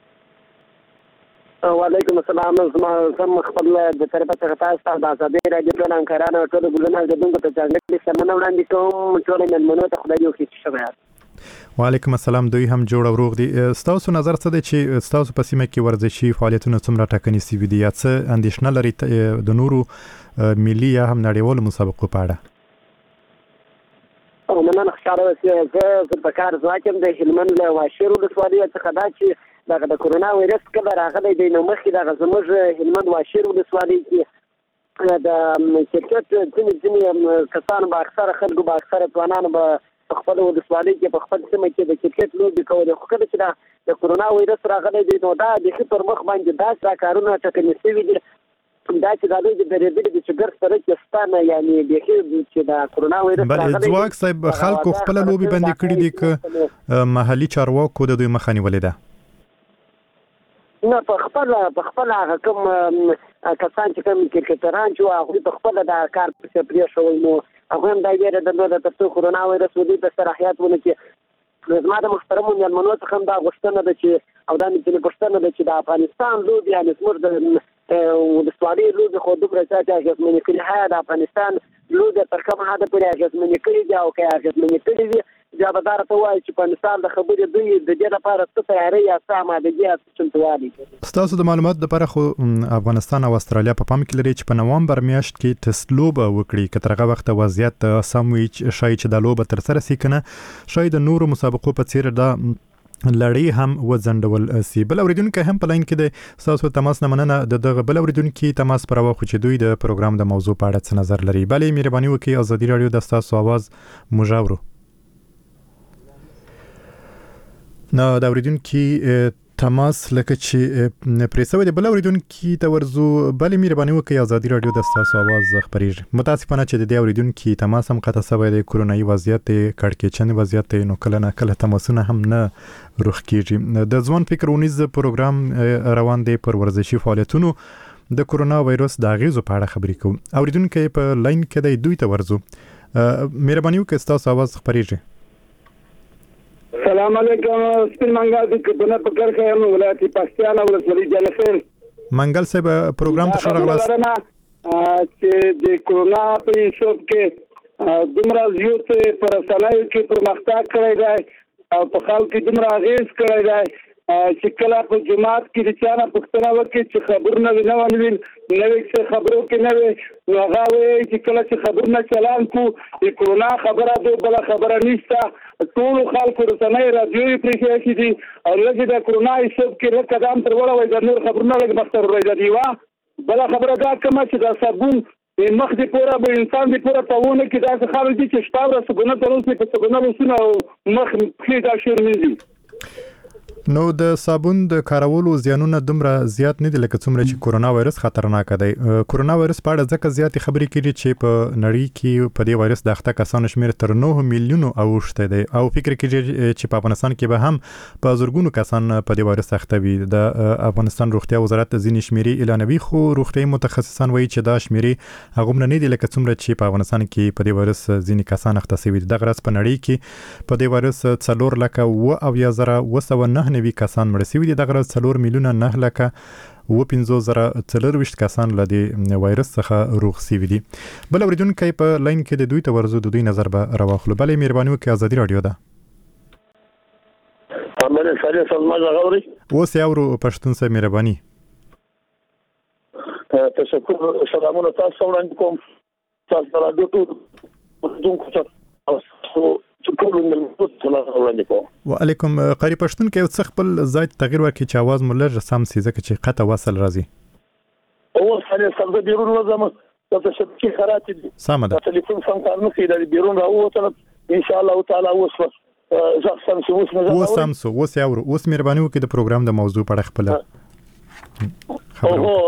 وعلیکم السلام. زما زم خپل د طرفه څخه تاسو د ازادي رادیو ټول انکارانو ټول ګلونه د دغه ته ځانګړي سمونه وړاندې کوم. ټول مېلمنو ته خدای یو ښه شوه. وعلیکم السلام. دوی هم جوړ او روغ دي. تاسو نظر څه دی چې تاسو په سیمه کې ورزشي فعالیتونه څومره ټاکنې سي وي دي؟ څه اندېښنه لري د نورو ملي یا هم نړیوالو مسابقو په اړه؟ او مننه ښکاره وسه زه په کار ځواکم د هلمند له واشیر ولسوالۍ څخه دا چې دغه د کورونا وایرس کله راغلی دی نو مخکې دغه زموږ هلمند واشیر ولسوالۍ کې د کرکټ ځینې ځینې کسانو به اکثره خلکو به اکثره ځوانانو به په خپل ولسوالۍ کې په خپل سیمه کې د کرکټ لوبې کولې. خو کله چې دا د کورونا وایرس راغلی دی نو دا بیخي پر مخ باندې داسې کارونه ټکنې شوي دي دا چې دا دوی د درېدلې د چګر سره کې ستانه یعنی بیخي چې دا کورونا وایرس راغلی دی. ځواک صاحب خلکو خپل لوبې بندې کړې دي که محلي چارواکو د دوی مخه نیولې ده؟ نه په خپل په خپل هغه کوم کسان چې کوم کرکټران چې هغه په خپل دا کار په پرې شوی نو هغه هم دا ویره درلوده ترڅو کورونا وایرس ودی په صلاحیت ونه کې زما د محترمو مېلمنو څخه هم دا غوښتنه ده چې او دا مې غوښتنه ده چې د افغانستان لوبې یعنې زموږ د ولسوالۍ لوبې خو دومره زیاتې اغېزمنې کړي هغه د افغانستان لوبې تر کومه حده پورې اغېزمنې کړي دي او که اغېزمنې کړي وي بیا به دا راته وایي چې په مثال د خبرې دوی د دې لپاره څه تیاري یا څه آمادګي یا څه چمتووالی کوي. ستاسو د معلومات لپاره خو افغانستان او استرالیا په پام کې لري چې په نوامبر میاشت کې ټسټ لوبه وکړي. که تر هغه وخته وضعیت سم وي شاید چې دا لوبه ترسره شي که نه شاید د نورو مسابقو په څیر دا لړۍ هم وځنډول سي. بل اوریدونکو هم په لاین کې د تاسو تماس نه مننه. د دغه بل اوریدونکو تماس پر واخو چې دوی د پروګرام د موضوع په اړه څه نظر لري. بلې مهرباني وکړئ ازادي رادیو د تاسو आवाज مجاورو. نو دا اوریدونکو تماس لکه چې پریسوي د بل اوریدونکو ته ورزو. بلې مهرباني وکړئ ازادي رادیو د تاسو आवाज خبرېږي. متاسفانه چې د دې اوریدونکو تماس هم قطع شوی دی. کورونایي وضعیت کړکېچن وضعیت نو کله نه کله تماسونه هم نه روخ کیږي. د ځوان فکر اونیز پروګرام روان دی پر ورزشي فعالیتونو د کورونا وایرس د اغیزو په اړه خبرې کوو. اوریدونکو په لاین کې دی دوی ته ورزو. مهرباني وکړئ تاسو आवाज خبرېږي. السلام علیکم. سپین منګل د کډونه په کار کې یم ولایت پاکستان ولسوالۍ جلخیل. منګل صاحب پروګرام ته شغلاست چې د کورونا په شوب کې دومره زیات پر سلای کې پرمختګ کړی دی او په خلکو کې دومره اغیز کړی دی چې کله په جماعت کې د چانه پښتنه وکړي چې خبرونه نه ونوي نوې څه خبرو کې نه وي نو هغه وایي چې کله چې خبرونه چلان کو د کورونا خبره ده بل خبره نشته. ټول خلکو رسنۍ رادیو پرې کې دي او لږ د کورونا حساب کې لږ قدم تر وړه وای د نور خبرونه لږ مختر راځي. وا بل خبره دا کومه چې د صابون مخ دې پورا به انسان دې پورا پهونه کې دا خبره دي چې شپه ورځ صابون ته روسي په صابون وسونه مخ کې دا شیر نه نو د صابون د کارولو زیانونه دومره زیات نه دي لکه څومره چې کورونا وایرس خطرناک دی. کورونا وایرس په اړه ځکه زیاتې خبرې کړي چې په نړۍ کې په دې وایرس د اخته کسانو شمیر تر نه میلیونو اوښته دی او فکر کوي چې په افغانستان کې به هم په زورګونو کسان په دې وایرس اخته وي. د افغانستان روغتیا وزارت ځینې شمیرې اعلانوي خو روغتیايي متخصصان وایي چې دا شمیرې هغه نه دي لکه څومره چې په افغانستان کې په دې وایرس ځینې کسان اخته شوي دي. دغه راز په نړۍ کې په دې وایرس څلور لکه و او یا زره وسو نه نوي کسان مړ شوي دي. دغه راز څلور میلیونه نه لکه و پنځه زره څلرويشت کسان له دې وایرس څخه روغ شوي دي. بل اوریدونکو په لاین کې د دوی ته ورزو د دوی نظر به راوخلو. بلې مهرباني وکړئ ازادي رادیو ده. امنه سره سلام غوري اوس یو پښتون سره مهرباني. تشکر سلامونه تاسو وړاندې کوم. تاسو راډیو ټول دونکو څخه وعلیکم. قاری پښتون کې یو څه خپل ځای تغیر ورکړي چې आवाज مولر سم سي ځکه چې قطع وصل راځي. او سره سم بیرون وځم ته شبکې خراب دي. سم ده. ټلیفون سم کار نه کوي د بیرون راووتل ان شاء الله تعالی اوس ځخ سم سو اوس مزه. اوس سم سو اوس یو اوس مهرباني وکړئ د پروګرام د موضوع په اړه خپل خبرو.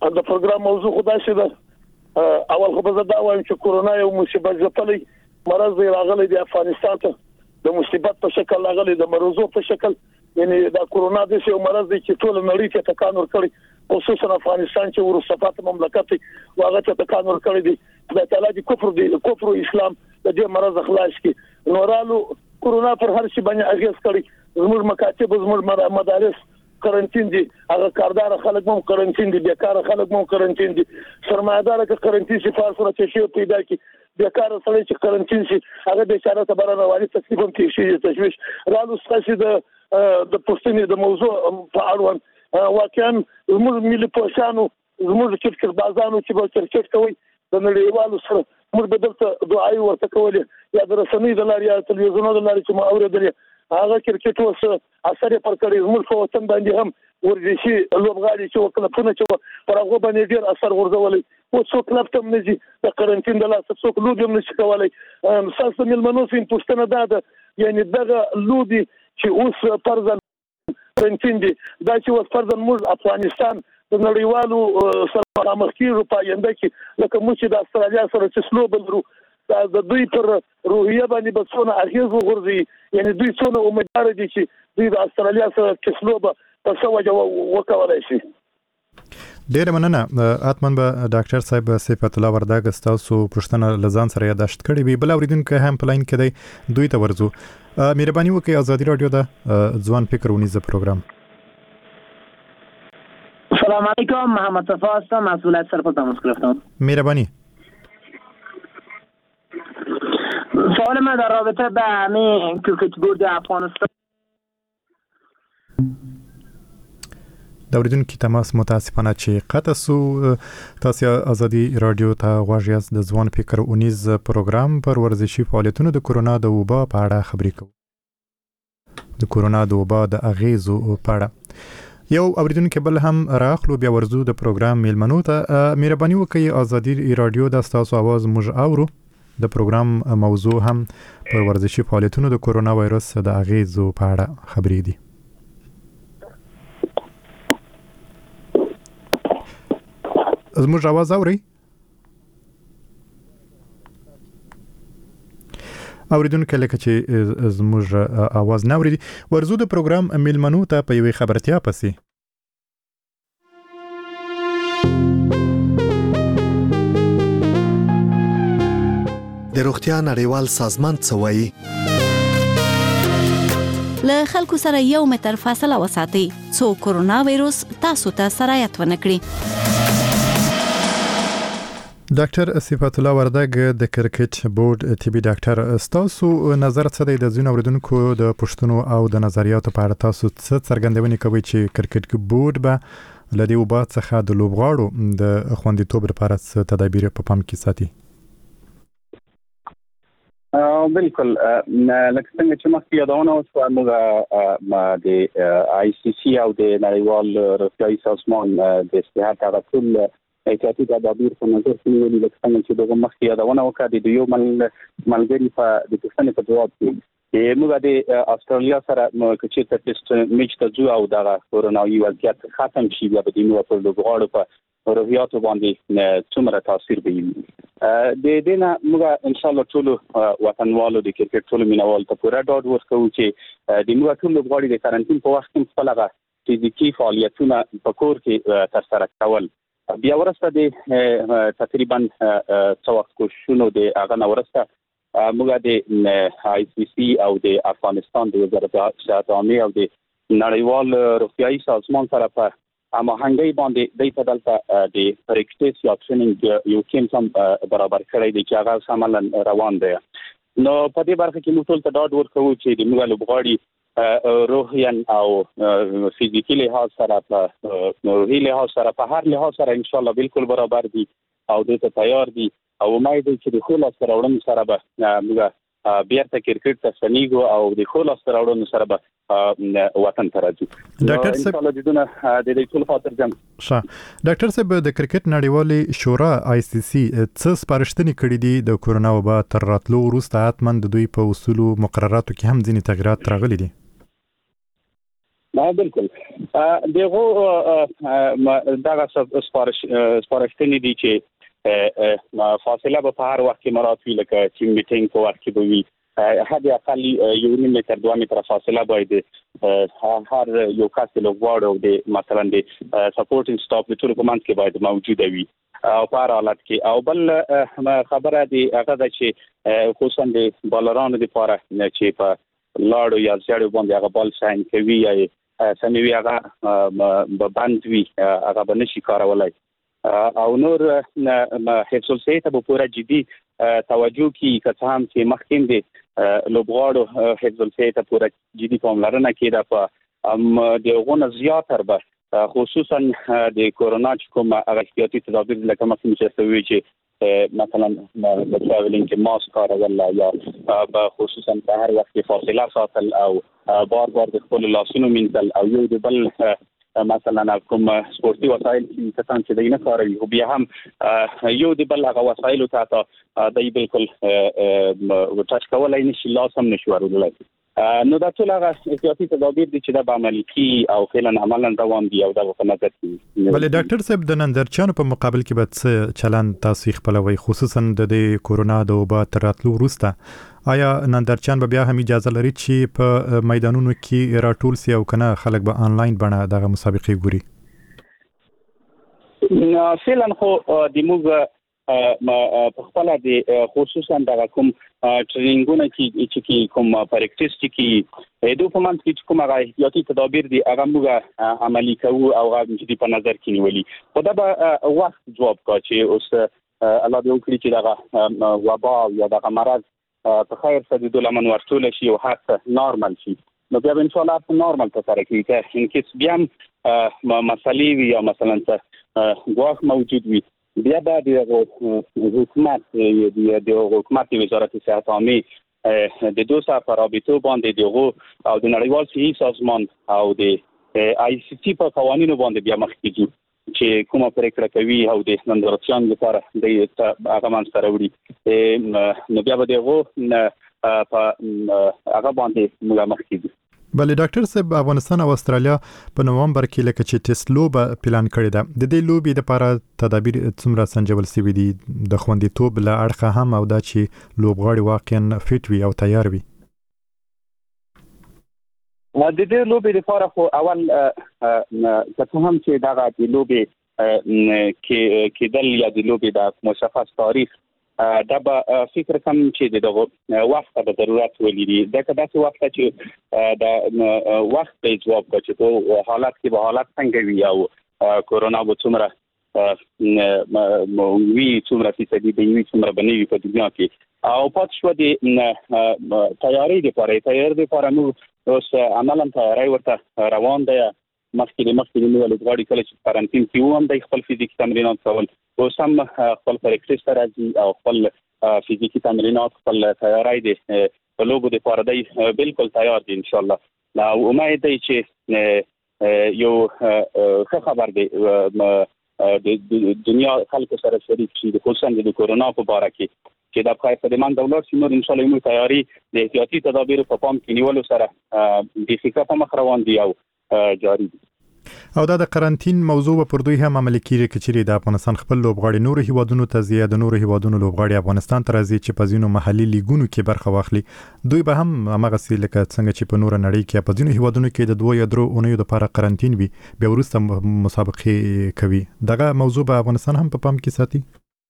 د پروګرام موضوع خدای شه ده اول خو به دا وایم چې کورونا یو مصیبت ځپلې مرض دی راغلی د افغانستان ته د مصیبت په شکل راغلی د مرزو په شکل یعنی دا کورونا د یو مرض دی چې ټول نړۍ ته تکان ورکړي خصوصا افغانستان چې ورسپات مملکت واغه ته تکان ورکړي دي د تعالی د کفر دی کفر اسلام د دې مرض خلاص کی نورالو کورونا پر هر شي باندې اغیز کړي زموږ مکاتب زموږ مدارس قرنټین دي هغه کاردار خلک مو قرنټین دي بیکار خلک مو قرنټین دي سرمایدار که قرنټین شي فارسره چې شی پیدا کی بیکار سره چې قرنټین شي هغه د اشاره ته برابر والی تکلیف هم کې شي تشویش رالو ستاسو د د پښتنې د موضوع په اړوند واقعا موږ ملي پوښانو موږ چې فکر بازانو چې به کرکټ کوي د نړیوالو سره موږ به دلته دعای ورته کولې یا د رسنۍ د لارې یا تلویزیونونو د لارې چې ما اورېدلې هغه کرکټ اوس اثر پر کړی موږ په وطن باندې هم ورزشي لوبغاړي چې وکړه په چې پر هغه باندې ډیر اثر ورزولې او څوک لپټم نشي د قرنټین د لاس څوک لوډ هم نشي کولای ساسو ملمنو سین پښتنه ده یعنی دغه لودي چې اوس پرځن قرنټین دي دا چې اوس پرځن موږ افغانستان د نړیوالو سره مخکې په ینده کې لکه موږ د استرالیا سره چې سلوب لرو د دوی پر روحیه باندې بسونه اغیز وغورځي یعنی دوی څونه امیدوار دي چې دوی د استرالیا سره کسلوبه په سوجه وکولای شي ډیر مننه اتمن به ډاکټر صاحب صفات الله ورداګ تاسو پښتنه لزان سره یاداشت کړی وی بل اوریدونکو هم پلاین کړي دوی ته ورزو مهرباني وکړئ ازادي رادیو دا ځوان فکر ونیزه پروګرام سلام علیکم محمد صفا هستم مسئولیت سر پر تماس گرفتم مهربانی سوال من در رابطه به همین کرکت بورد افغانستان د اوریدونکو تماس متاسفانه چې قطع سو تاسو ازادي رادیو ته غواړئ د ځوان فکر اونیز پروګرام پر ورزشي فعالیتونو د کورونا د وبا په اړه خبرې کوو د کورونا د وبا د اغیزو په اړه یو اوریدونکو بل هم راخلو بیا ورزو د پروګرام میلمنو ته مهرباني وکړئ ازادي رادیو د تاسو आवाज موږ اورو د پروګرام موضوع هم پر ورزشي فعالیتونو د کورونا وایرس د اغیزو په اړه خبرې دي زموږ आवाज اوري اوریدونکو لکه چې زموږ आवाज نه اوري ورزو د پروګرام میلمنو ته په یوې خبرتیا پسې د روغتیا نړیوال سازمان څه وایي له خلکو سره یو متر فاصله وساتئ څو کورونا وایروس تاسو ته سرایت ونه کړي ډاکټر صفات الله ورداګ د کرکټ بورډ طبي ډاکټر تاسو نظر څه دی د ځینو اوریدونکو د پښتنو او د نظریاتو په اړه تاسو څه څرګندونې کوي چې کرکټ بورډ به لدی وبا څخه د لوبغاړو د خوندیتوب لپاره تدابیر په پام کې ساتي بالکل لکه څنګه چې مخکې یادونه وشوه موږ د آی سی سی او د نړیوال روغتیايي سازمان د صحت هغه ټول احتیاطي تدابیر په نظر کې نیولي لکه څنګه چې دغه مخکې یادونه وکړه د یو ملګري په د پښتنې په جواب کې موږ د استرالیا سره چې ته ټیسټ میچ ته ځو او دا کورونا وضعیت ختم شي بیا به د نو په لوبغاړو په روحیاتو باندې څومره تاثیر به وي د دې نه موږ ان شاء الله ټول وطنوالو د کرکټ ټول مینوال ته پوره ډاډ ورکوو چې د موږ ټول لوبغاړي د کارانتین په وخت کې خپل هغه فزیکي فعالیتونه په کور کې ترسره کول بیا ورسته د تقریبا څو وخت کوششونو د هغه نه ورسته موږ د آی سی سی او د افغانستان د وزارت صحت عامه او د نړیوال روغتیايي سازمان سره په اما هنګي باندې د په دلته د پریکټیس یا ټریننګ یو کیم سم برابر کړی دی چې هغه سمون روان دی نو په دې برخه کې موږ ټول ته ډاډ ورکوو چې د موږ لوبغاړي روحيا او فزیکي لحاظ سره په روحي لحاظ سره په هر لحاظ سره ان شاء الله بالکل برابر دي او د ته تیار دي او امید دی چې د خپل سره وړاندې سره به موږ بیرته کرکټ ته سنیګو او د خپل سره وړاندې سره به وطن ته راځي ډاکټر صاحب ان شاء الله د دې ټول خاطر جام ښه ډاکټر صاحب د کرکټ نړیوالې شورا آی سی سی څه سپارښتنې کړې دي د کورونا وبا تر راتلو وروسته حتمن د دوی په اصولو مقرراتو کې هم ځینې تغیرات راغلي دي نه بالکل دغه دغه سپارښ سپارښتنې دي چې فاصله به په هر وخت کې مراعات وي، لکه چې میټینګ په وخت کې به وي حد اقل یو نیم متر دوه متره فاصله باید هر یو کس له غواړو د مثلا د سپورټینګ سټاف د ټول په منځ کې باید موجود وي او په هر حالت کې. او بل خبره دی هغه د چې خصوصا د بالرانو لپاره چې په لاړو یا ځړو باندې هغه بال ساين کوي یا سموي هغه بند وي هغه به نشي کارولای او نور حفظ الصحت به پورا جدي توجه کی که هم چې مخکې دي لوبغاړو حفظ الصحت پورا جدي پاملرنه کیده په دغه زیاتره به خصوصا د کورونا کوم احتیاطي تدابیر لکه مخکې چې سوي چې مثلا د ټراولینګ کې ماسک کارول یا به خصوصا په هر وخت فاصله ساتل او بار بار د خپل لاسونو مینځل او یو د بل مثلا کوم سپورتي وسایل چې تاسو چې دینه کاروي او بیا هم یو د بل هغه وسایل ته د بالکل ټاچ کولای نشي لازم نشو ورولای. نو دا ټول هغه احتیاطي تدابیر دي چې د عملي کی او فعلا عملاً روان دي او دا په نظر کې. بل ډاکټر صاحب د نندرچانو په مقابل کې به څه چلن تاسو خپلوي خصوصا د کورونا د وبا تراتلو وروسته آیا نندرچان به بیا هم اجازه لري چې په میدانونو کې راټول سي او کنه خلک به آنلاین بڼه دغه مسابقې ګوري؟ فعلا خو د موږ په خپل د خصوصا د کوم ټرینینګونه کې چې کوم پریکټیس کې دوه په منځ کې کوم هغه احتیاطي تدابیر دي هغه موږ عملي کوو او هغه چې په نظر کې نیولي. خو دا به وخت جواب کا چې اوس الله دې وکړي چې دغه وبا یا دغه مرض په خیر سره د لمن ورتول شي او حتی نورمال شي نو بیا ان شاء الله په نورمال تر کې کې ان کې بیا مسالې وي یا مثلا غواخ موجود وي بیا د حکومت د حکومت وزارت صحت عامه د دوه صفه رابطو باندې دغه او د نړیوال صحي سازمان او د آی سی ټي په قوانینو باندې بیا مخ کیږي چې کومه پریکړه کوي او د نندرچان لپاره د هغه مان سره وړي نو بیا به دغه په هغه باندې موږ مخ کیږي. بلې ډاکټر صاحب افغانستان او استرالیا په نومبر کې لکه چې ټیسټ لوبه پلان کړې ده د دې لوبې لپاره تدابیر څومره سنجول شوي دي د خوندیتوب له اړخه هم او دا چې لوبغاړي واقعا فټ وي او تیار وي؟ د دې لوبې لپاره خو اول که هم چې دا د لوبې کې کېدل یا د لوبې د مشخص تاریخ دا به فکر کوم چې دغه وخت به ضرورت ولري دا که داسې وخت چې د وخت په جواب کې په حالت کې به حالت څنګه وي او کورونا به څومره وی څومره فیصدي به وي څومره بنوي په دنیا کې او پات شو د تیاری لپاره تیاری لپاره نو اوس عملاً تیاری ورته روان دی مخکې مخکې نو ولګاړي کله چې کارانتین کې ووم د خپل فزیکي تمرینات کول او سم خپل پریکټیس راځي او خپل فزیکي تمرینات خپل تیاری دي په لوبو د پاره دی بالکل تیار دي ان شاء الله. نو امید دی چې یو ښه خبر دی د دنیا خلکو سره شریک شي د خصوصا د کورونا په اړه کې چې د خیر په دمان دولت چې ان شاء الله موږ تیاری د احتیاطي تدابیر په پام کې نیولو سره د فکر په مخ روان دي او جاری دي. او دا د قرنټین موضوع پر دوی هم عملي کیږي چې د افغانستان خپل لوبغاړي نور هیوادونو ته زیاده نور هیوادونو لوبغاړي افغانستان ته راځي چې په ځینو محلي لیګونو کې برخه واخلي دوی به هم هغه سي لکه څنګه چې په نور نړۍ کې په ځینو هیوادونو کې د دوه یا درو اونیو لپاره قرنټین وي بیا وروسته مسابقې کوي دغه موضوع به افغانستان هم په پام کې ساتي.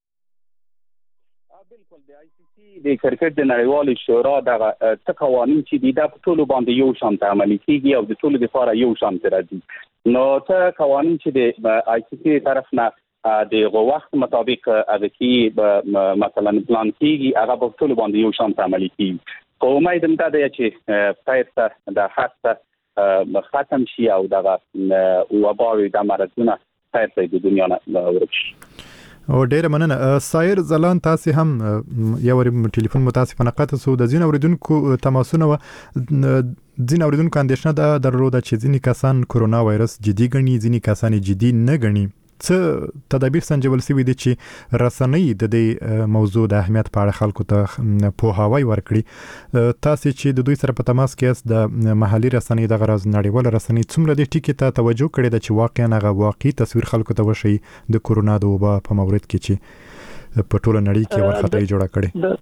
د کرکټ د نړیوال شورا دغه څه قوانين چې د ټولو باندې یو شان عملي کیږي او د ټولو لپاره یو شان راځي نو څه قوانين چې د آی سی ټي طرف نه د وخت مطابق هغه کې مثلا پلان کیږي هغه په ټولو باندې یو شان عملي کیږي. خو امید هم دا دی چې پایته د حق ختم شي او دغه وباوي د مرزونه پایته د دنیا نه ورشي. او ډیره مننه سایر زلان تاسو هم یو ور ټلیفون متاسفانه قطع سو د زین اوریدونکو تماسونه و زین اوریدونکو اندیشنه ده درلوده چې ځینې کسان کورونا وایرس جدي ګڼي ځینې کسان جدي نه ګڼي څه تدابیر سنجول سوي دي چې رسنۍ د دې موضوع د اهمیت په اړه خلکو ته پوهاوی ورکړي. تاسو چې د دوی سره په تماس کې یاست د محلي رسنۍ د غرض نړیوال رسنۍ څومره د ټکی ته توجه کړې ده چې واقعا هغه واقعي تصویر خلکو ته وشي د کورونا د وبا په مورد کې چې په ټوله نړۍ کې ورخطري جوړه کړي؟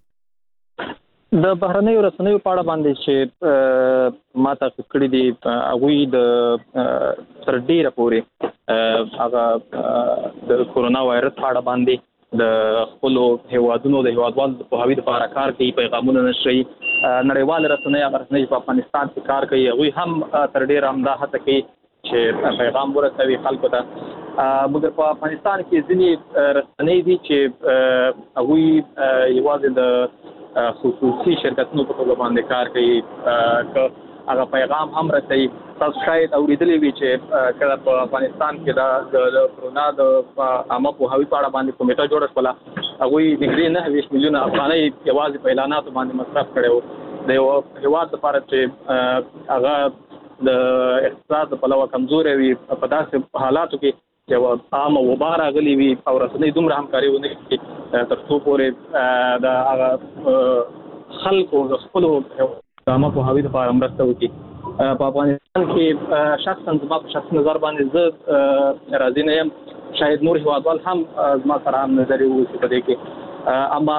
د بهرنیو رسنیو په اړه باندې چې ما تاسو کړی دي هغه د تر ډیره پورې هغه د کورونا وایرس په اړه باندې د خپل هیوادونو د هیوادوالو په هوی د لپاره کار کوي، پیغامونه نشي. نړیوال رسنۍ هغه رسنۍ په افغانستان کې کار کوي، هغه هم تر ډیره هم دا هڅه کوي چې پیغام ورسوي خلکو ته. مګر په افغانستان کې ځینې رسنۍ دي چې هغه یوازې د خصوصي شرکتونو په توګه باندې کار کوي، که هغه پیغام هم رسوي. تاسو شاید اوریدلې وي چې کله په افغانستان کې د کورونا د عامه پوهاوي په اړه باندې کمیټه جوړه شوه، هغه نږدې نه ویش میلیونه افغانۍ یوازې په اعلاناتو باندې مصرف کړي. د یو هیواد لپاره چې هغه د اقتصاد په لور کمزوري وي، په داسې حالاتو کې یو عامه وبا راغلي وي او رسنۍ دومره همکاري ونه کوي تر څو پورې د هغه خلکو د خپل عامه پوهاوي لپاره مرسته وکړي. په افغانستان کې شخصا زما په شخصي نظر باندې زه راضي نه یم، شاید نور هیوادوال هم زما سره هم نظر وکړي په دې کې، اما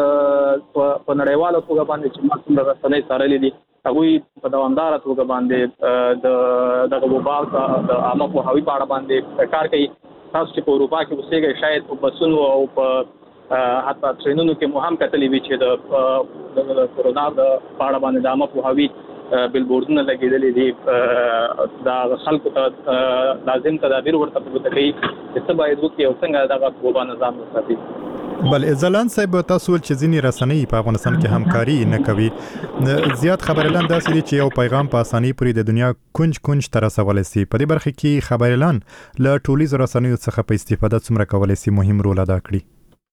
په نړیواله توګه باندې چې ما څومره رسنۍ څارلې دي هغوی په دوامداره توګه باندې د دغه وبا د عامه پوهاوي په اړه باندې کار کوي. تاسو چې په اروپا کې اوسېږئ شاید په بسونو او په حتی ټرینونو کې مو هم کتلې وي چې د کورونا د په اړه باندې د عامه پوهاوي بلبوردونه لګېدلې دي. دا خلکو ته لازم تدابیر ورته پورته کوي چې څه باید وکړي او څنګه دغه وبا نظام وساتي. بل ځلان صاحب تاسو چې ځینې رسنۍ په افغانستان کې همکاري نه کوي، زیات خبريالان داسې دي چې یو پیغام په اسانۍ پورې د دنیا کونج کونج تر رسولای شي. په دې برخه کې خبريالان له ټولیز رسنیو څخه په استفاده څومره کولای شي مهم رول ادا کړي؟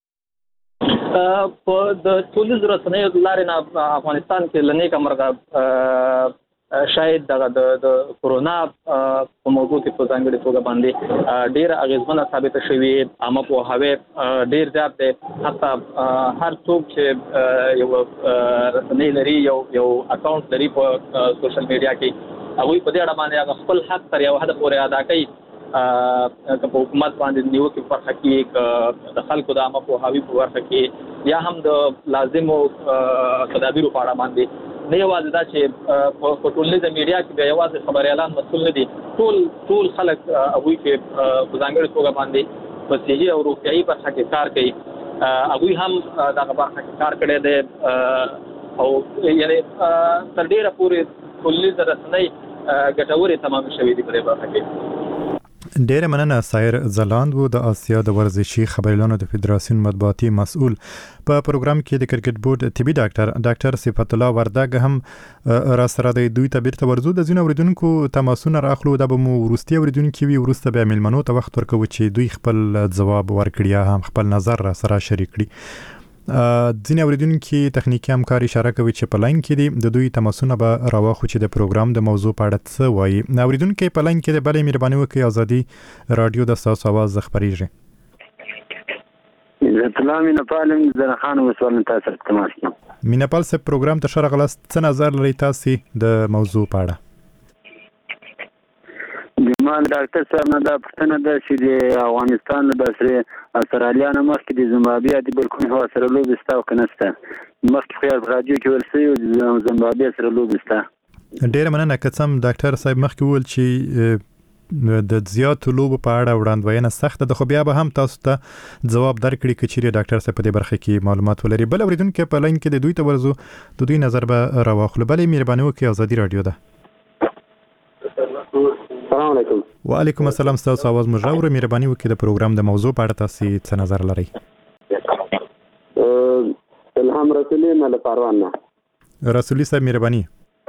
په د ټولیز رسنیو لارې نه افغانستان کې لنې کمرغه شاید دغه د کورونا په موضوع کې په ځانګړي توګه باندې ډېر اغیزمنه ثابته شوې. عامه پوهاوی ډېر زیات دی، حتی هر څوک چې یو رسنۍ لري، یو یو اکاونټ لري په سوشل میډیا کې، هغوی په دې اړه باندې هغه خپل حق تر یو حد پورې ادا کوي. که په حکومت باندې نیوکې په برخه کې، د خلکو د عامه پوهاوي په برخه کې، یا هم د لازمو تدابیرو په اړه باندې. نه یوازې دا چې په ټولنیزه میډیا کې بیا یوازې خبريالان مسؤل نه دي، ټول ټول خلک هغوی چې په ځانګړې توګه باندې په صحي او روغتیایي برخه کې کار کوي، هغوی هم دغه برخه کې کار کړی دی او یعنې تر ډېره پورې ټولنیزه رسنۍ ګټورې تمام شوې دي په دې برخه کې. ډیره مننه. سایر زلاند وو د آسیا د ورزشي خبريالانو د فدراسیون مطبوعاتي مسؤل. په پروګرام کې د کرکټ بورډ طبي ډاکټر ډاکټر صفت الله وردګ هم را سره د دوی تعبیر ته ورزو. د ځینو اوریدونکو تماسونه راخلو د به مو ورستي اوریدونکو وی ورسته به ملمنو ته وخت ورکوي چې دوی خپل ځواب ورکړي هم خپل نظر را سره شریک کړي. ځینې اوریدونکو تخنیکی همکار اشاره کوي چې په لاین کې دي، د دوی تماسونه به راوخو چې د پروګرام د موضوع په اړه څه وایي. اوریدونکو په لاین کې د بلې مهرباني وکړئ، ازادي رادیو د تاسو आवाज خبريږي. زه مینپال زه خان وسوال تاسو سره تماس کوم. مینپال سه پروګرام ته شرغ لاس څه نظر لري تاسو د موضوع په اړه؟ جمال ډاکټر صاحب نه دا پښتنه ده چې د افغانستان له بسره استرالیا نه مخکې د زیمبابوې د بلکون هوا سره لوبې ستا او کنه ستا مخکې خو په رادیو کې ورسې او زیمبابوې سره لوبې ستا. ډېر مننه. کڅم ډاکټر صاحب مخکې وویل چې د زیاتو لوبو په اړه وړاندوینه سخته ده، خو بیا به هم تاسو ته ځواب درکړي که چیرې ډاکټر صاحب په دې برخه کې معلومات ولري. بل اوریدونکو په لاین کې د دوی ته ورزو، د دوی نظر به راواخلو. بلې مهرباني وکړئ، ازادي رادیو ده. السلام علیکم. وعلیکم السلام. تاسو आवाज مجاور مهرباني وکړئ د پروګرام د موضوع په اړه تاسو څه نظر لرئ؟ الهام رسولي نه لپاره نه. رسولي صاحب مهرباني.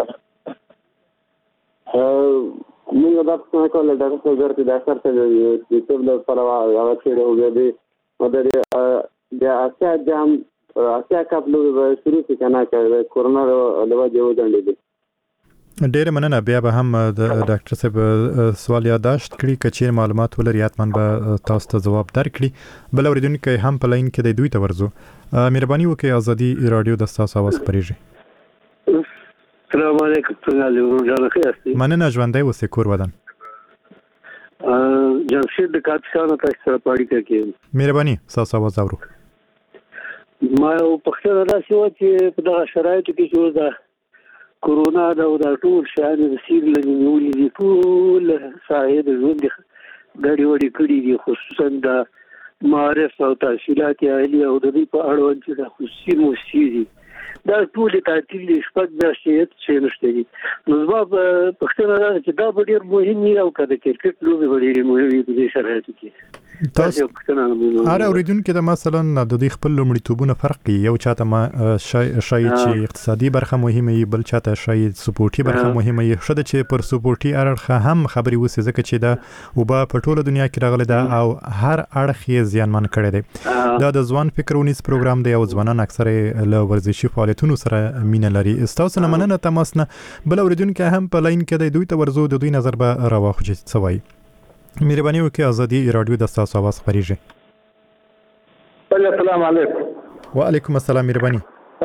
موږ دا څنګه کولای دا څه ورته دا څه د ټول لپاره هغه چې وګورئ د د اسیا جام اسیا کپ لوبه شروع کړه کنه کورونا له وجه ودانډې. ډېر مننه. بیا به هم د ډاکټر صاحب سوال یاداشت کړي کچیر معلومات ولري حتمن به تاسو ته جواب درکړي. بل اوریدونکو هم په لاین کې د دوی ته ورزو. مهرباني وکړئ ازادي رادیو د تاسو आवाज پرېږي. السلام علیکم. څنګه ورو ځه؟ مننه ژوندۍ اوسې کور ودان. جمشید د کاپشانو تاسو سره پاړی کوي. مهرباني تاسو आवाज اورو. ما یو پښتنه راشي و چې په دغه شرایطو کې چې دا کورونا دا د ټول شان د سیر لنیولې دي ټول ساحې د ژوند غړي وړي کړي دي، خصوصا د معارف او تحصیلات عالی او د دې په اړه چې د خصوصي موسسې دا ټول تعطیل شپږ میاشتې چې نشته دي. نو زما پښتنه دا چې دا ډېر مهم دی او کله کرکټ لوبې ډېرې مهمې دي د شرایطو کې. تاسو اره اوریدونکو د مثلا د دې خپل لومړیتوبونه فرق کوي. یو چاته ما شای چې اقتصادي برخه مهمه وي، بل چاته شای سپورتي برخه مهمه وي. شته چې پر سپورتي اړخ هم خبري وسې ځکه چې دا وبا په ټوله دنیا کې راغلی دا او هر اړخ یې زیانمن کړی دی. دا د ځوان فکر ونیس پروګرام دی او ځوانان اکثره له ورزشي فعالیتونو سره مینه لري. تاسو نه مننه تماس نه. بل اوریدونکو هم په لاین کې د دوی ته ورزو د دوی نظر به راوخو چې څه وایي. مهرباني وکړئ ازادي رادیو د تاسو आवाज خبريږي. السلام علیکم. وعلیکم السلام. مهرباني.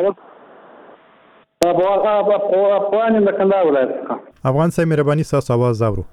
افغان د کندهار ولایت. افغان صاحب مهرباني تاسو आवाज اورو.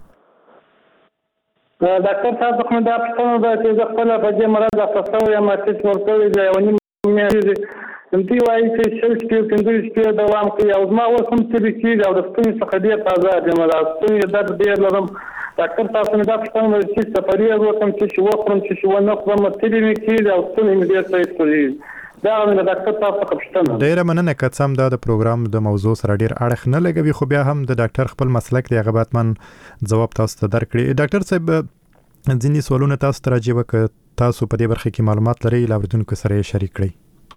ډاکټر صاحب کوم دا پښتنه دا چې خپل په دې مرز تاسو یې ماته ورکوي دا ونی مې انتي وایي چې شل سپیو کندوی سپیو دوام کوي او ما اوس هم چې کېږي او د ستوني څخه ډېر تازه دي. ما د ستوني درد ډېر لرم. ډاکټر تاسو مې دا پوښتنه چې سفري وکړم چې وخورم چې ونه خورم تلې مې کېږي او ستوني مې ډېر صحیح کوي. دا مې د ډاکټر تاسو څخه پوښتنه. ډېره مننه که څه هم دا د پروګرام د موضوع سره ډېر اړخ نه لګوي، خو بیا هم د ډاکټر خپل مسلک دی هغه باید من ځواب تاسو ته درکړي. ډاکټر صاحب ځینې سوالونه تاسو ته راځي وکړه تاسو په دې برخه کې معلومات لرئ له اوریدونکو سره یې شریک کړئ.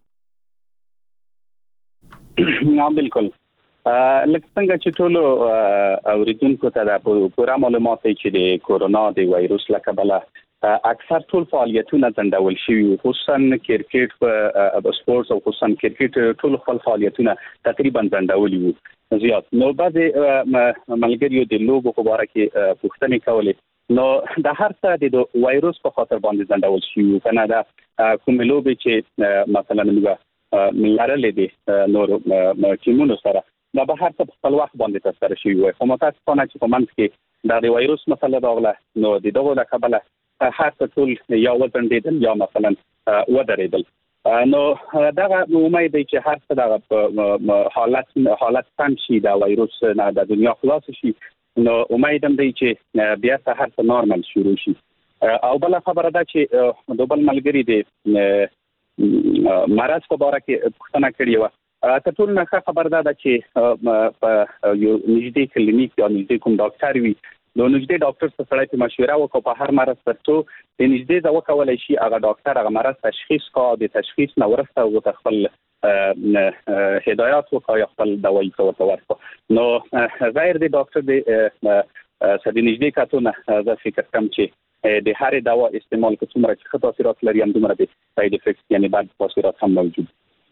نه بالکل. لکه څنګه چې ټول اوریدونکو ته د پوره معلومات چې د کورونا د وایروس له کبله اکثر ټول فعالیتونه ځنډول شوي، خصوصا کرکټ په سپورتس او خصوصا کرکټ ټول خپل فعالیتونه تقریبا ځنډولي وو زیات. نو بعضې ملګریو د لوبو په باره کې پوښتنې کولې، نو د هر څه د وایروس په خاطر باندې ځنډول شوي که نه. دا کومې لوبې چې مثلا موږ لرلې دي نور ټیمونو سره دا به هر څه په خپل وخت باندې ترسره شوي وي، خو متاسفانه چې په منځ کې دا د وایروس مسله راغله نو د دغو له کبله هر څه ټول یا وځنډېدل یا مثلا ودرېدل. نو دغه امید دی چې هر څه دغه حالت حالت سم شي، دا وایروس نه د دنیا خلاص شي. نو امید هم دی چې بیا څه هر څه نارمل شروع شي. او بل خبره ده چې د بل ملګري دی مرض په باره کې پوښتنه کړې وه. تر ټولو نه ښه خبر دا ده چې په یو نږدې کلینیک یا نږدې کوم ډاکټر وي نو نږدې ډاکټر سره سړی په مشوره وکړو په هر مرض تر څو د نږدې ځای وکولی شي هغه ډاکټر هغه مرض تشخیص کړه، د تشخیص نه وروسته ورته خپل هدایات وکړه یا خپل دوایي ته ورته ورکړه. نو غیر د ډاکټر د سره د نږدې کتو نه زه فکر کوم چې د هرې دوا استعمال که څومره چې ښه تاثیرات لري همدومره د ساید افیکټس یعنې بد تاثیرات هم موجود.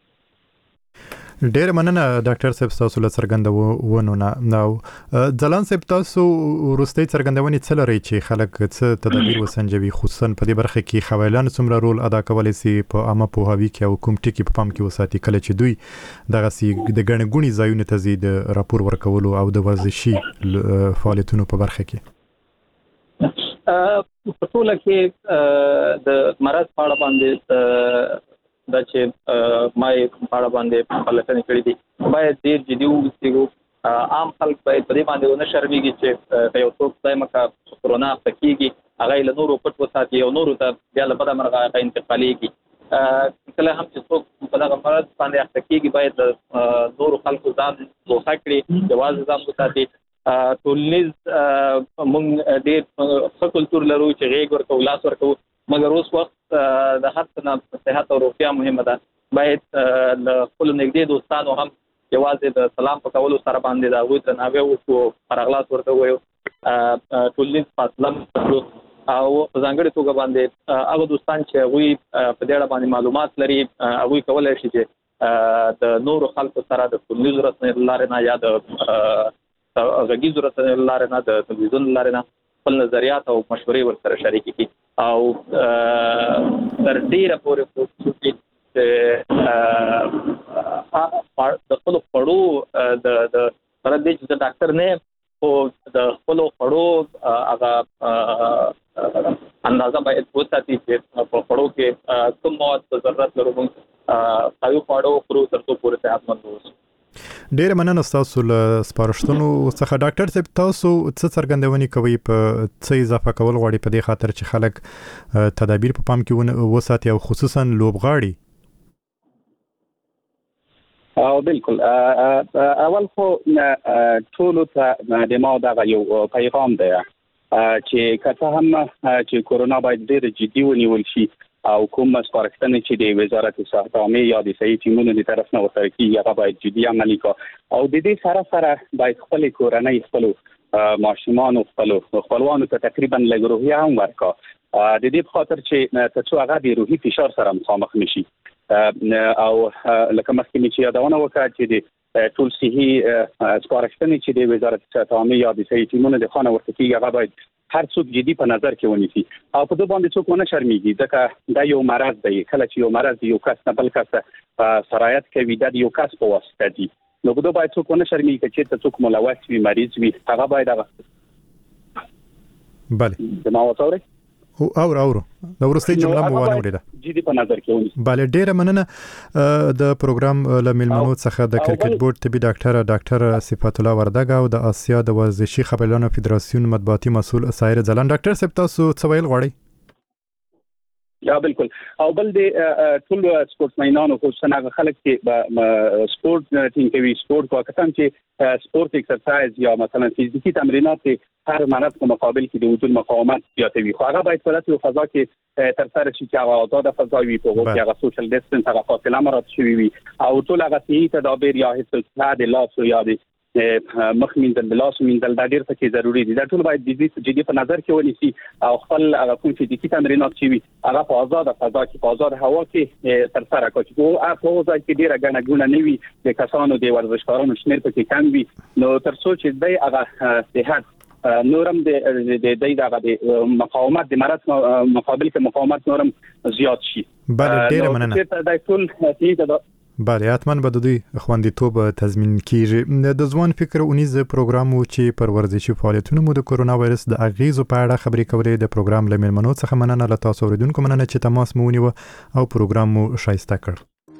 ډېر مننه ډاکټر صاحب تاسو له څرګندونو نه. نو ځلان صاحب تاسو وروستۍ څرګندونې څه لرئ چې خلک څه تدابیر وسنجوي، خصوصا په دې برخه کې خبریالان څومره رول ادا کولی سي په عامه پوهاوي کې او کوم ټکي په پام کې وساتي کله چې دوی دغسې د ګڼې ګوڼې ځایونو ته ځي د راپور ورکولو او د ورزشي فعالیتونو په برخه کې؟ په ټوله کې د مرض په اړه باندې دا چې ما یې په اړه باندې پلټنې کړې دي باید ډېر جدي واوسو. عام خلک باید په دې باندې ونه شرمېږي چې که یو څوک خدای مکړه کورونا اخته کېږي هغه یې له نورو پټ وساتي او نورو ته بیا له بده مرغه هغه انتقالېږي. کله هم چې څوک په دغه مرض باندې اخته کېږي باید له نورو خلکو ځان ګوښه کړي، یوازې ځان وساتي. ټولنیز موږ ډېر ښه کلتور لرو چې غېږ ورکوو، لاس ورکوو، مګر اوس وخت د هر څه نه صحت او روغتیا مهمه ده. باید له خپلو نږدې دوستانو هم یوازې د سلام په کولو سره باندې د هغوی درناوی وکړو، پرغلاس ورته ووایو، ټولنیز فاصله وکړو او په ځانګړې توګه باندې هغه دوستان چې هغوی په دې اړه باندې معلومات لري هغوی کولی شي چې د نورو خلکو سره د ټولنیزو رسنیو له لارې نه یا د غږیزو رسنیو لارې نه د تلویزیون لارې نه خپل نظریات او مشورې ورسره شریک کړي او تر ډیره پورې چې د خپل خړو د د سره د ډاکټر نه او د خپل خړو هغه اندازه باید وساتي چې په خړو کې کوم مواد ضرورت لرو قایو خړو خورو ترڅو پورې صحتمند اوسو. ډېر مننه تاسو له سپارښتنو څخه ډاکټر صاحب. تاسو څه څرګندونې کوي په څه اضافه کول غواړي په دې خاطر چې خلک تدابیر په پام کې وساتي او خصوصا لوبغاړي؟ او بالکل اول خو ټول ته د ما دا یو پیغام دی چې کله هم چې کورونا باید ډېر جدي ونیول شي او کوم سپارښتنې چې د وزارت صحت عامه یا د صحي ټیمونو د طرف نه ورته کیږي هغه باید جدي عملي کا او د دې سره سره باید خپل کورنۍ خپل ماشومان او خپل خپلوانو ته تقریبا لګروهي هم ورکا د دې په خاطر چې تاسو هغه د روحي فشار سره مخامخ نشي او لکه مخکې چې یادونه وکړه چې د ټول صحي سپارښتنې چې د وزارت صحت عامه یا د صحي ټیمونو د خانه ورته کیږي هغه باید هر څوک جدي په نظر کې ونیسي او په دې باندې څوک ونه شرمېږي ځکه دا یو مرض دی. کله چې یو مرض یو کس نه بل کس سرایت کوي دا یو کس په واسطه دی نو په دې باید څوک ونه شرمېږي چې څوک ملوث وي مریض وي هغه باید هغه بله د ما وڅوري او اور اور دا ورسته جمله مو ونه وړه جدي په نظر کې ونیسي. بله ډیره مننه د پروګرام له میلمنو څخه د کرکټ بورډ طبي ډاکټر ډاکټر صفات الله وردګ او د آسیا د ورزشي خبريالانو فدراسیون مطبوعاتي مسؤل سایر ځلان. ډاکټر صاحب تاسو څه ویل غواړئ؟ یا بالکل او بل د ټول سپورټمنانو خصوصا هغه خلک چې سپورت ټیم کوي سپورت وکړم چې سپورت ایکسرسایز یا مثلا فزیکی تمرینات هر مرض په مقابل کې د وجود مقاومت زیاتوي خو هغه باید په داسې فضا کې تر سره شي چې هغه آزاد فضا وي په وګړي هغه سوشل ډیسټنس هغه فاصله مراد شوی وي او ټول هغه صحي تدابیر یا هیڅ د لاس یا د مخ مینځل د لاس مینځل دا ډېر پکې ضروری دي. دا ټول باید جدي په نظر کې ونیسي او خپل هغه کوم فزیکی تمرینات چې وي هغه په آزاد فضا کې په آزاد هوا کې تر سره کوي او هغه ځای کې ډېر غنه ګونه نه وي د کسانو د ورزشکارانو شمیر پکې کم وي نو تر څو چې دای هغه صحت نورم د د دغه د مقاومت د مرض مقابل کې مقاومت نورم زیات شي. بله ډېر مننه. دا ټول صحیح بله حتما به د دوی خوندیتوب تضمین کیږي. د ځوان فکر اونیز پروګرام چې پر ورزشي فعالیتونو مو د کورونا وایرس د اغیزو په اړه خبرې کولې د پروګرام له میلمنو څخه مننه له تاسو اوریدونکو مننه چې تماس مو ونیو او پروګرام مو ښایسته کړ.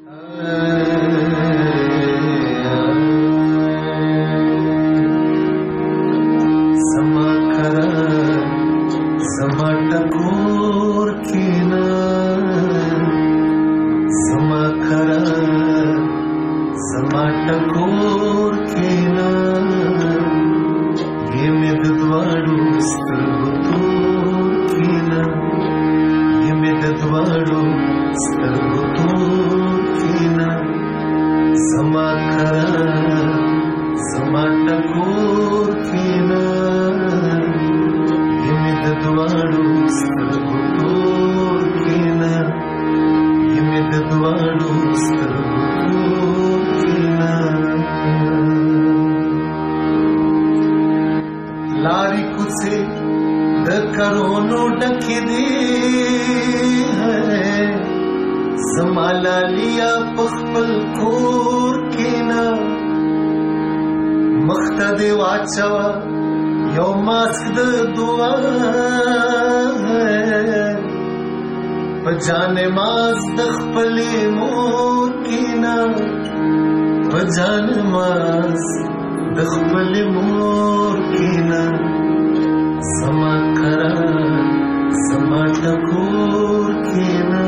जाने मास दखपले मोर कीना जाने मास दखपले मोर कीना समा करा समा टकोर कीना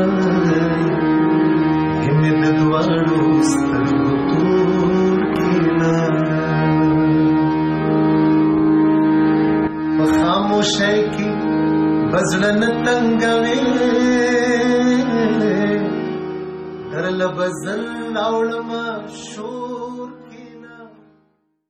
हिमेद द्वारो स्तरगोर कीना खामोशै की बजलन तंगवे در لبزل اولما شو